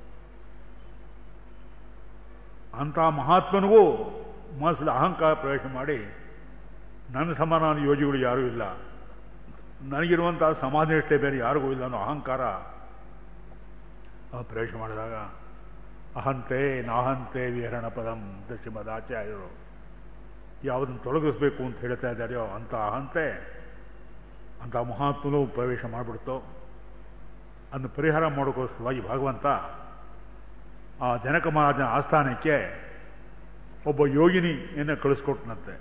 ಅಂಥ ಮಹಾತ್ಮನಿಗೂ ಮನಸ್ಸಲ್ಲಿ ಅಹಂಕಾರ ಪ್ರವೇಶ ಮಾಡಿ ನನ್ನ ಸಮಾನ ಯೋಗಿಗಳು ಯಾರೂ ಇಲ್ಲ, ನನಗಿರುವಂತಹ ಸಮಾಧಿನಿಷ್ಠೆ ಬೇರೆ ಯಾರಿಗೂ ಇಲ್ಲ ಅನ್ನೋ ಅಹಂಕಾರ ಪ್ರವೇಶ ಮಾಡಿದಾಗ ಅಹಂತೆ ನಾಹಂತೆ ವಿಹರಣ ಪದಂ ಅಂತ ಶ್ರೀಮದಾಚಾರ್ಯರು ಯಾವುದನ್ನು ತೊಲಗಿಸ್ಬೇಕು ಅಂತ ಹೇಳ್ತಾ ಇದ್ದಾರೆಯೋ ಅಂಥ ಅಹಂತೆ ಅಂಥ ಮಹಾತ್ಮನು ಪ್ರವೇಶ ಮಾಡಿಬಿಡ್ತು. ಅದನ್ನು ಪರಿಹಾರ ಮಾಡೋಕ್ಕೋಸ್ಕರವಾಗಿ ಭಗವಂತ ಆ ಜನಕ ಮಹಾರಾಜನ ಆಸ್ಥಾನಕ್ಕೆ ಒಬ್ಬ ಯೋಗಿನಿಯನ್ನು ಕಳಿಸ್ಕೊಟ್ನಂತೆ.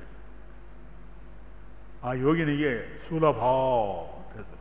ಆ ಯೋಗಿನಿಗೆ ಸುಲಭ ಅಂತ ಹೆಸರು.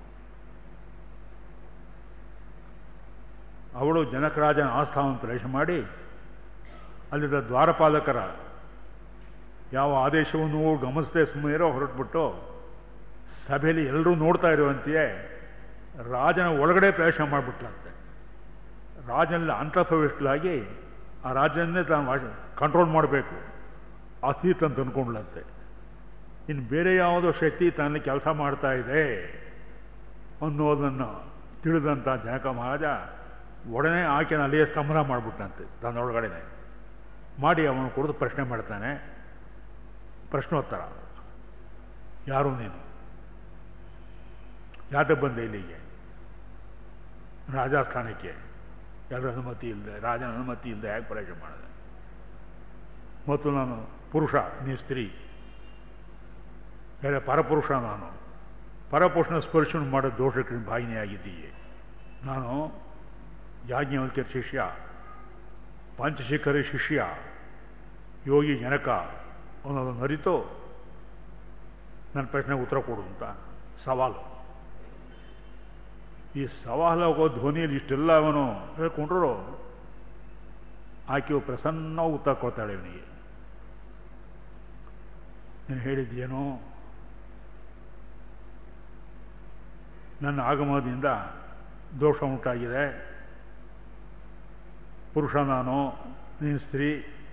ಅವಳು ಜನಕರಾಜನ ಆಸ್ಥಾನವನ್ನು ಪ್ರವೇಶ ಮಾಡಿ ಅಲ್ಲಿದ್ದ ದ್ವಾರಪಾಲಕರ ಯಾವ ಆದೇಶವನ್ನು ಗಮನಿಸದೆ ಸುಮ್ಮನೆ ಹೊರಟ್ಬಿಟ್ಟು ಸಭೆಯಲ್ಲಿ ಎಲ್ಲರೂ ನೋಡ್ತಾ ಇರುವಂತೆಯೇ ರಾಜನ ಒಳಗಡೆ ಪ್ರವೇಶ ಮಾಡಿಬಿಟ್ಲಂತೆ. ರಾಜನಲ್ಲಿ ಅಂತಃಪ್ರವಿಷ್ಟಲಾಗಿ ಆ ರಾಜನ್ನೇ ತಾನು ಕಂಟ್ರೋಲ್ ಮಾಡಬೇಕು ಆ ಸ್ಥಿತಿ ಅಂತ ಅಂದ್ಕೊಂಡ್ಲಂತೆ. ಇನ್ನು ಬೇರೆ ಯಾವುದೋ ಶಕ್ತಿ ತನ್ನಲ್ಲಿ ಕೆಲಸ ಮಾಡ್ತಾ ಇದೆ ಅನ್ನೋದನ್ನು ತಿಳಿದಂಥ ಜನಕ ಮಹಾರಾಜ ಒಡನೆ ಆಕೆನ ಅಲ್ಲಿಯೇ ಸ್ತಂಭನ ಮಾಡಿಬಿಟ್ಟಂತೆ. ತನ್ನೊಳಗಡೆನೆ ಮಾಡಿ ಅವನು ಕುರಿತು ಪ್ರಶ್ನೆ ಮಾಡ್ತಾನೆ. ಪ್ರಶ್ನೋತ್ತರ, ಯಾರು ನೀನು, ಯಾತಕ್ಕೆ ಬಂದೆ ಇಲ್ಲಿಗೆ, ರಾಜಸ್ಥಾನಕ್ಕೆ ಎಲ್ಲರ ಅನುಮತಿ ಇಲ್ಲದೆ, ರಾಜನ ಅನುಮತಿ ಇಲ್ಲದೆ ಹೇಗೆ ಪ್ರವೇಶ ಮಾಡಿದೆ, ಮತ್ತು ನಾನು ಪುರುಷ, ನೀ ಸ್ತ್ರೀ, ಬೇರೆ ಪರಪುರುಷ, ನಾನು ಪರಪುರುಷನ ಸ್ಪರ್ಶನ ಮಾಡೋ ದೋಷಕ್ಕೆ ಭಾಗಿನಿಯಾಗಿದ್ದೀಯೆ. ನಾನು ಯಾಜ್ಞವಲ್ಕ್ಯರ ಶಿಷ್ಯ, ಪಂಚಶೇಖರ ಶಿಷ್ಯ, ಯೋಗಿ ಜನಕ ಅನ್ನೋದನ್ನು ಅರಿತು ನನ್ನ ಪ್ರಶ್ನೆಗೆ ಉತ್ತರ ಕೊಡು ಅಂತ ಸವಾಲು. ಈ ಸವಾಲು ಹೋಗೋ ಧ್ವನಿಯಲ್ಲಿ ಇಷ್ಟೆಲ್ಲ ಅವನು ಹೇಳ್ಕೊಂಡ್ರು ಆಕೆಯು ಪ್ರಸನ್ನ ಉತ್ತರ ಕೊಡ್ತಾಳೆ ಇವನಿಗೆ. ನೀನು ಹೇಳಿದ್ದೇನೋ, ನನ್ನ ಆಗಮನದಿಂದ ದೋಷ ಉಂಟಾಗಿದೆ, ಪುರುಷ ನಾನು, ನೀನು ಸ್ತ್ರೀ,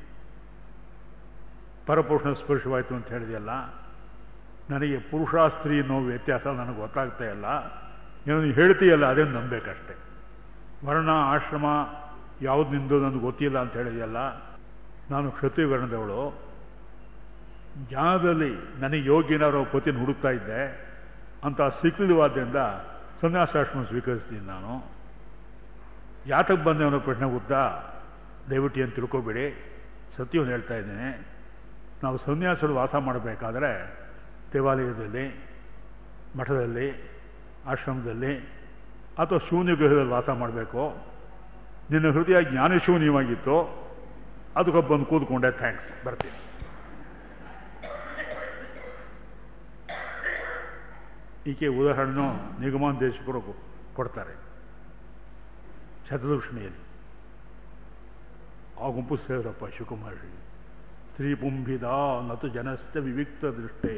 ಪರಪುರುಷನ ಸ್ಪರ್ಶವಾಯಿತು ಅಂತ ಹೇಳಿದೆಯಲ್ಲ, ನನಗೆ ಪುರುಷ ಸ್ತ್ರೀ ಅನ್ನೋ ವ್ಯತ್ಯಾಸ ನನಗೆ ಗೊತ್ತಾಗ್ತಾ ಇಲ್ಲ. ಏನೋ ನೀನು ಹೇಳ್ತೀಯಲ್ಲ ಅದೇನು ನಂಬಬೇಕಷ್ಟೆ. ವರ್ಣ ಆಶ್ರಮ ಯಾವ್ದು ನಿಂದು ನನಗೆ ಗೊತ್ತಿಲ್ಲ ಅಂತ ಹೇಳಿದೆಯಲ್ಲ, ನಾನು ಕ್ಷತ್ರಿಯ ವರ್ಣದವಳು, ಜ್ಞಾನದಲ್ಲಿ ನನಗೆ ಯೋಗ್ಯನಾರೋ ಪತಿನ ಹುಡುಕ್ತಾ ಇದ್ದೆ ಅಂತ ಸಿಕ್ಕಿದವಾದ್ದರಿಂದ ಸನ್ಯಾಸಾಶ್ರಮ ಸ್ವೀಕರಿಸ್ತೀನಿ. ನಾನು ಯಾತಕ್ಕೆ ಬಂದೆ ಅನ್ನೋ ಪ್ರಶ್ನೆ ಉತ್ತರ ದಯವಿಟ್ಟು ಏನು ತಿಳ್ಕೊಬೇಡಿ, ಸತ್ಯವನ್ನು ಹೇಳ್ತಾ ಇದ್ದೇನೆ. ನಾವು ಸನ್ಯಾಸರು ವಾಸ ಮಾಡಬೇಕಾದ್ರೆ ದೇವಾಲಯದಲ್ಲಿ, ಮಠದಲ್ಲಿ, ಆಶ್ರಮದಲ್ಲಿ ಅಥವಾ ಶೂನ್ಯ ಗೃಹದಲ್ಲಿ ವಾಸ ಮಾಡಬೇಕು. ನಿನ್ನ ಹೃದಯ ಜ್ಞಾನಶೂನ್ಯವಾಗಿತ್ತು, ಅದಕ್ಕೆ ಬಂದು ಕೂತ್ಕೊಂಡೆ, ಥ್ಯಾಂಕ್ಸ್, ಬರ್ತೀನಿ. ಈಕೆ ಉದಾಹರಣೆನೂ ನಿಗಮಾನ್ ದೇಶಕರು ಕೊಡ್ತಾರೆ ಶತದೂಷಣೆಯಲ್ಲಿ. ಆ ಗುಂಪು ಸೇರಪ್ಪ ಶಿವಕುಮಾರಿ, ಸ್ತ್ರೀ ಪುಂಭಿದ ನತು ಜನಸ್ಥ ವಿವಿಕ್ತ ದೃಷ್ಟೇ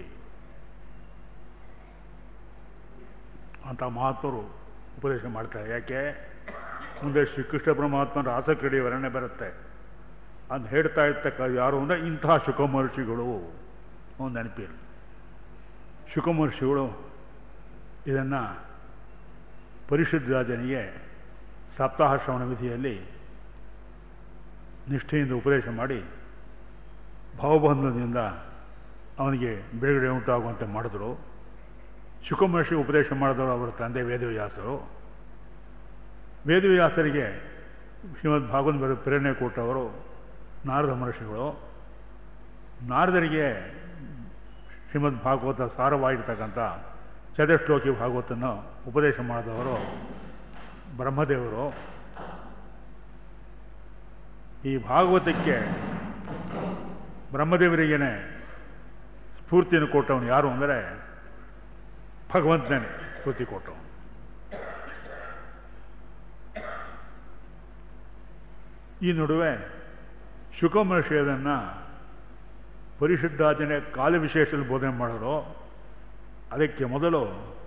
ಅಂತ ಮಹಾತ್ಮರು ಉಪದೇಶ ಮಾಡ್ತಾರೆ. ಯಾಕೆ ಮುಂದೆ ಶ್ರೀಕೃಷ್ಣ ಪರಮಾತ್ಮನ ರಾಸಕ್ರೀಡೆ ವರ್ಣನೆ ಬರುತ್ತೆ. ಅದು ಹೇಳ್ತಾ ಇರ್ತಕ್ಕ ಯಾರು ಅಂದರೆ ಇಂತಹ ಶುಕಮಹರ್ಷಿಗಳು ಒಂದು ನೆನಪಿರಲಿ. ಶುಕಮಹರ್ಷಿಗಳು ಇದನ್ನು ಪರಿಶುದ್ಧ ರಾಜನಿಗೆ ಸಪ್ತಾಹ ಶ್ರವಣ ವಿಧಿಯಲ್ಲಿ ನಿಷ್ಠೆಯಿಂದ ಉಪದೇಶ ಮಾಡಿ ಭಾವಬಂಧನದಿಂದ ಅವನಿಗೆ ಬಿಡುಗಡೆ ಉಂಟಾಗುವಂತೆ ಮಾಡಿದ್ರು. ಶುಕಮಹರ್ಷಿ ಉಪದೇಶ ಮಾಡಿದವರು ಅವರ ತಂದೆ ವೇದವ್ಯಾಸರು. ವೇದವ್ಯಾಸರಿಗೆ ಶ್ರೀಮದ್ ಭಾಗವತ ಪ್ರೇರಣೆ ಕೊಟ್ಟವರು ನಾರದ ಮಹರ್ಷಿಗಳು. ನಾರದರಿಗೆ ಶ್ರೀಮದ್ ಭಾಗವತ ಸಾರವಾಗಿರ್ತಕ್ಕಂಥ ಚತುಶ್ಲೋಕಿ ಭಾಗವತನ್ನು ಉಪದೇಶ ಮಾಡಿದವರು ಬ್ರಹ್ಮದೇವರು. ಈ ಭಾಗವತಕ್ಕೆ ಬ್ರಹ್ಮದೇವರಿಗೇನೆ ಸ್ಫೂರ್ತಿಯನ್ನು ಕೊಟ್ಟವನು ಯಾರು ಅಂದರೆ ಭಗವಂತನೇ ಸ್ಫೂರ್ತಿ ಕೊಟ್ಟವನು. ಈ ನಡುವೆ ಶುಕಮಹರ್ಷಿ ಅದನ್ನು ಪರಿಶುದ್ಧಾಚರಣೆ ಕಾಲ ವಿಶೇಷದಲ್ಲಿ ಬೋಧನೆ ಮಾಡಿದ್ರು. ಅದಕ್ಕೆ ಮೊದಲು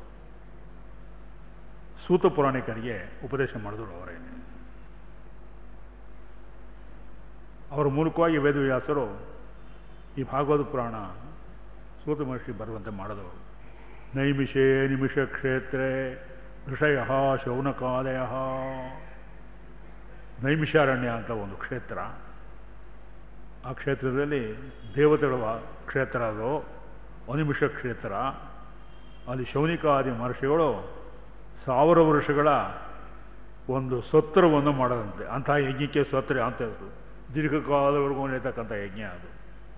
ಸೂತ ಪುರಾಣಿಕರಿಗೆ ಉಪದೇಶ ಮಾಡಿದ್ರು ಅವರೇ. ಅವರ ಮೂಲಕವಾಗಿ ವೇದವ್ಯಾಸರು ಈ ಭಾಗವತ ಪುರಾಣ ಸೂತ ಮಹರ್ಷಿ ಬರುವಂತೆ ಮಾಡಿದವರು. ನೈಮಿಷೇ ನಿಮಿಷ ಕ್ಷೇತ್ರೇ ಋಷಯ ಶೌನಕಾಲಯ. ನೈಮಿಷಾರಣ್ಯ ಅಂತ ಒಂದು ಕ್ಷೇತ್ರ. ಆ ಕ್ಷೇತ್ರದಲ್ಲಿ ದೇವತೆಗಳ ಕ್ಷೇತ್ರ, ಅದು ಅನಿಮಿಷ ಕ್ಷೇತ್ರ. ಅಲ್ಲಿ ಶೌನಿಕಾದಿ ಮಹರ್ಷಿಗಳು 1000 ವರ್ಷಗಳ ಒಂದು ಸತ್ರವನ್ನು ಮಾಡೋದಂತೆ. ಅಂಥ ಯಜ್ಞಕ್ಕೆ ಸತ್ರ ಅಂತ ಹೆಸರು. ದೀರ್ಘಕಾಲವರೆಗೂ ನಡೀತಕ್ಕಂಥ ಯಜ್ಞ ಅದು.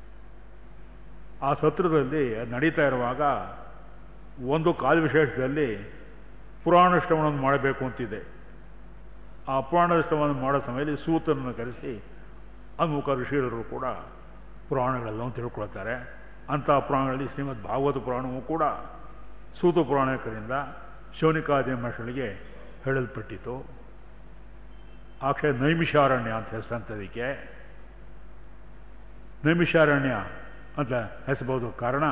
ಆ ಸತ್ರದಲ್ಲಿ ನಡೀತಾ ಇರುವಾಗ ಒಂದು ಕಾಲವಿಶೇಷದಲ್ಲಿ ಪುರಾಣ ಶ್ರವಣವನ್ನು ಮಾಡಬೇಕು ಅಂತಿದೆ. ಆ ಪುರಾಣ ಶ್ರವಣ ಮಾಡೋ ಸಮಯದಲ್ಲಿ ಸೂತನನ್ನು ಕರೆಸಿ ಅನ್ಮುಖ ಋಷಿಗಳು ಕೂಡ ಪುರಾಣಗಳೆಲ್ಲವೂ ತಿಳ್ಕೊಳ್ತಾರೆ. ಅಂಥ ಪುರಾಣಗಳಲ್ಲಿ ಶ್ರೀಮದ್ ಭಾಗವತ ಪುರಾಣವೂ ಕೂಡ ಸೂತ ಪುರಾಣಿಕರಿಂದ ಶೌನಿಕಾದಿ ಮಹರ್ಷಿಗಳಿಗೆ ಹೇಳಲ್ಪಟ್ಟಿತು. ನೈಮಿಷಾರಣ್ಯ ಅಂತ ಹೆಸರಂತದಕ್ಕೆ. ನೈಮಿಷಾರಣ್ಯ ಅಂತ ಹೆಸಬಹುದು. ಕಾರಣ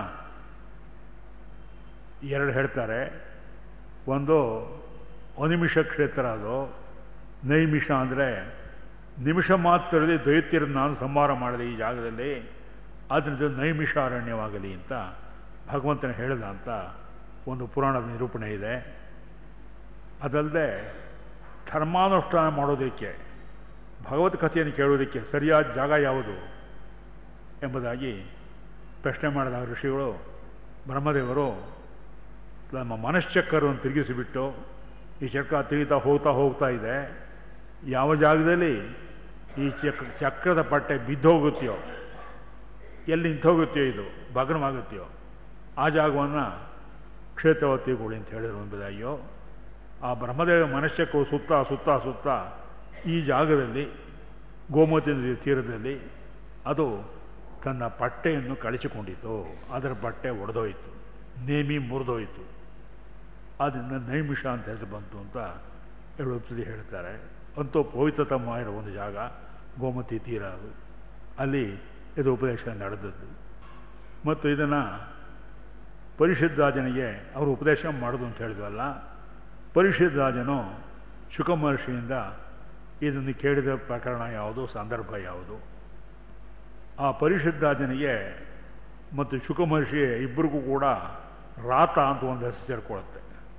ಎರಡು ಹೇಳ್ತಾರೆ. ಒಂದು ಅನಿಮಿಷ ಕ್ಷೇತ್ರ, ಅದು ನೈಮಿಷ ಅಂದರೆ ನಿಮಿಷ ಮಾತ್ರದಲ್ಲಿ ದೈತ್ಯರನ್ನು ನಾನು ಸಂಹಾರ ಮಾಡಿದೆ ಈ ಜಾಗದಲ್ಲಿ, ಆದ್ದರಿಂದ ನೈಮಿಷಾರಣ್ಯವಾಗಲಿ ಅಂತ ಭಗವಂತನ ಹೇಳಿದ ಅಂತ ಒಂದು ಪುರಾಣದ ನಿರೂಪಣೆ ಇದೆ. ಅದಲ್ಲದೆ ಧರ್ಮಾನುಷ್ಠಾನ ಮಾಡೋದಕ್ಕೆ, ಭಗವತ್ ಕಥೆಯನ್ನು ಕೇಳೋದಕ್ಕೆ ಸರಿಯಾದ ಜಾಗ ಯಾವುದು ಎಂಬುದಾಗಿ ಪ್ರಶ್ನೆ ಮಾಡಿದ ಋಷಿಗಳು ಬ್ರಹ್ಮದೇವರು ನಮ್ಮ ಮನಶ್ಚಕ್ರವನ್ನು ತಿರುಗಿಸಿಬಿಟ್ಟು, ಈ ಚಕ್ರ ತಿರುಗಿತಾ ಹೋಗ್ತಾ ಇದೆ, ಯಾವ ಜಾಗದಲ್ಲಿ ಈ ಚಕ್ರದ ಪಟ್ಟೆ ಬಿದ್ದೋಗುತ್ತೆಯೋ, ಎಲ್ಲಿ ನಿಂತೋಗುತ್ತೆಯೋ, ಇದು ಭಗ್ನವಾಗುತ್ತೆಯೋ, ಆ ಜಾಗವನ್ನು ಕ್ಷೇತ್ರವತ್ತಿಗೊಳ್ಳಿ ಅಂತ ಹೇಳಿದ್ರು ಎಂಬುದಾಗಿಯೋ, ಆ ಬ್ರಹ್ಮದೇವ ಮನಶ್ಚಕ್ರವು ಸುತ್ತ ಸುತ್ತ ಸುತ್ತ ಈ ಜಾಗದಲ್ಲಿ ಗೋಮತಿ ನದಿಯ ತೀರದಲ್ಲಿ ಅದು ತನ್ನ ಪಟ್ಟೆಯನ್ನು ಕಳಚಿಕೊಂಡಿತು. ಅದರ ಬಟ್ಟೆ ಒಡೆದೋಯಿತು, ನೇಮಿ ಮುರಿದೋಯಿತು. ಆದ್ದರಿಂದ ನೈಮಿಷ ಅಂತ ಹೆಸರು ಬಂತು ಅಂತ ಹೇಳುತ್ತದೆ ಹೇಳ್ತಾರೆ. ಅಂತೂ ಪವಿತ್ರತಮ ಇರೋ ಒಂದು ಜಾಗ ಗೋಮತಿ ತೀರ, ಅದು ಅಲ್ಲಿ ಇದು ಉಪದೇಶ ನಡೆದದ್ದು. ಮತ್ತು ಇದನ್ನು ಪರಿಷದ್ರಾಜನಿಗೆ ಅವರು ಉಪದೇಶ ಮಾಡೋದು ಅಂತ ಹೇಳಿದ್ವಲ್ಲ, ಪರಿಷದ್ರಾಜನು ಶುಕ ಮಹರ್ಷಿಯಿಂದ ಇದನ್ನು ಕೇಳಿದ ಪ್ರಕರಣ ಯಾವುದು, ಸಂದರ್ಭ ಯಾವುದು? ಆ ಪರಿಷದ್ರಾಜನಿಗೆ ಮತ್ತು ಶುಕ ಮಹರ್ಷಿ ಇಬ್ಬರಿಗೂ ಕೂಡ ರಾತ ಅಂತ ಒಂದು ಹೆಸರು ಸೇರ್ಕೊಳ್ಳುತ್ತೆ.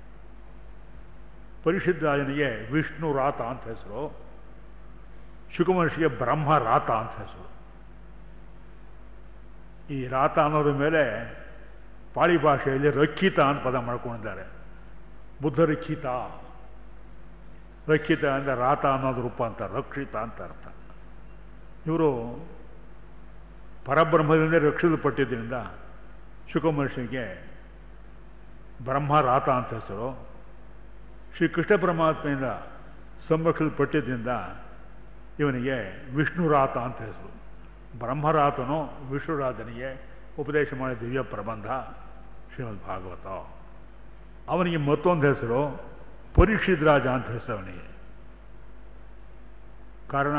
ಪರಿಷದ್ರಾಜನಿಗೆ ವಿಷ್ಣು ರಾತ ಅಂತ ಹೆಸರು, ಶುಕ ಮಹರ್ಷಿಗೆ ಬ್ರಹ್ಮ ರಾತ ಅಂತ ಹೆಸರು. ಈ ರಾತ ಅನ್ನೋದ್ರ ಮೇಲೆ ಪಾಳಿ ಭಾಷೆಯಲ್ಲಿ ರಕ್ಷಿತ ಅಂತ ಪದ ಮಾಡ್ಕೊಂಡಿದ್ದಾರೆ. ಬುದ್ಧ ರಕ್ಷಿತ, ರಕ್ಷಿತ ಅಂದರೆ ರಾತ ಅನ್ನೋದು ರೂಪ ಅಂತ, ರಕ್ಷಿತ ಅಂತ ಅರ್ಥ. ಇವರು ಪರಬ್ರಹ್ಮದಿಂದ ರಕ್ಷಿಸಲ್ಪಟ್ಟಿದ್ದರಿಂದ ಶುಕ ಮಹರ್ಷಿಗೆ ಬ್ರಹ್ಮ ರಾತ ಅಂತ ಹೆಸರು. ಶ್ರೀ ಕೃಷ್ಣ ಪರಮಾತ್ಮೆಯಿಂದ ಸಂರಕ್ಷಿಸಲ್ಪಟ್ಟಿದ್ದರಿಂದ ಇವನಿಗೆ ವಿಷ್ಣುರಾತ ಅಂತ ಹೆಸರು. ಬ್ರಹ್ಮರಾತನು ವಿಷ್ಣುರಾತನಿಗೆ ಉಪದೇಶ ಮಾಡಿದ ದಿವ್ಯ ಪ್ರಬಂಧ ಶ್ರೀಮದ್ ಭಾಗವತ. ಅವನಿಗೆ ಮತ್ತೊಂದು ಹೆಸರು ಪರಿಷಿದ್ರಾಜ ಅಂತ ಹೆಸರು ಅವನಿಗೆ. ಕಾರಣ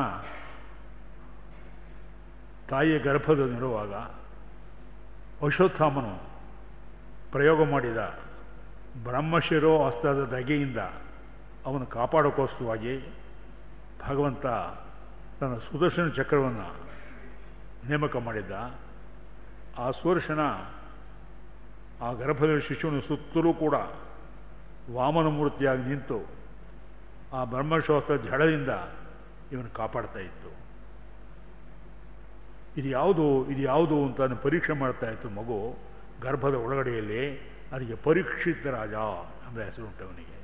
ತಾಯಿಯ ಗರ್ಭದಲ್ಲಿರುವಾಗ ಅಶ್ವತ್ಥಾಮನು ಪ್ರಯೋಗ ಮಾಡಿದ ಬ್ರಹ್ಮಶಿರೋ ಅಸ್ತ್ರದ ದಗೆಯಿಂದ ಅವನು ಕಾಪಾಡೋಕ್ಕೋಸ್ಕರವಾಗಿ ಭಗವಂತ ತನ್ನ ಸುದರ್ಶನ ಚಕ್ರವನ್ನು ನೇಮಕ ಮಾಡಿದ್ದ. ಆ ಸುದರ್ಶನ ಆ ಗರ್ಭದ ಶಿಶುವಿನ ಸುತ್ತಲೂ ಕೂಡ ವಾಮನ ಮೂರ್ತಿಯಾಗಿ ನಿಂತು ಆ ಬ್ರಹ್ಮಶೋಸ್ತ್ರ ಜಡದಿಂದ ಇವನು ಕಾಪಾಡ್ತಾ ಇತ್ತು. ಇದು ಯಾವುದು ಅಂತ ಪರೀಕ್ಷೆ ಮಾಡ್ತಾ ಇತ್ತು ಮಗು ಗರ್ಭದ ಒಳಗಡೆಯಲ್ಲಿ. ಅದಕ್ಕೆ ಪರೀಕ್ಷಿತ ರಾಜ ಎಂಬ ಹೆಸರುಂಟು ಅವನಿಗೆ.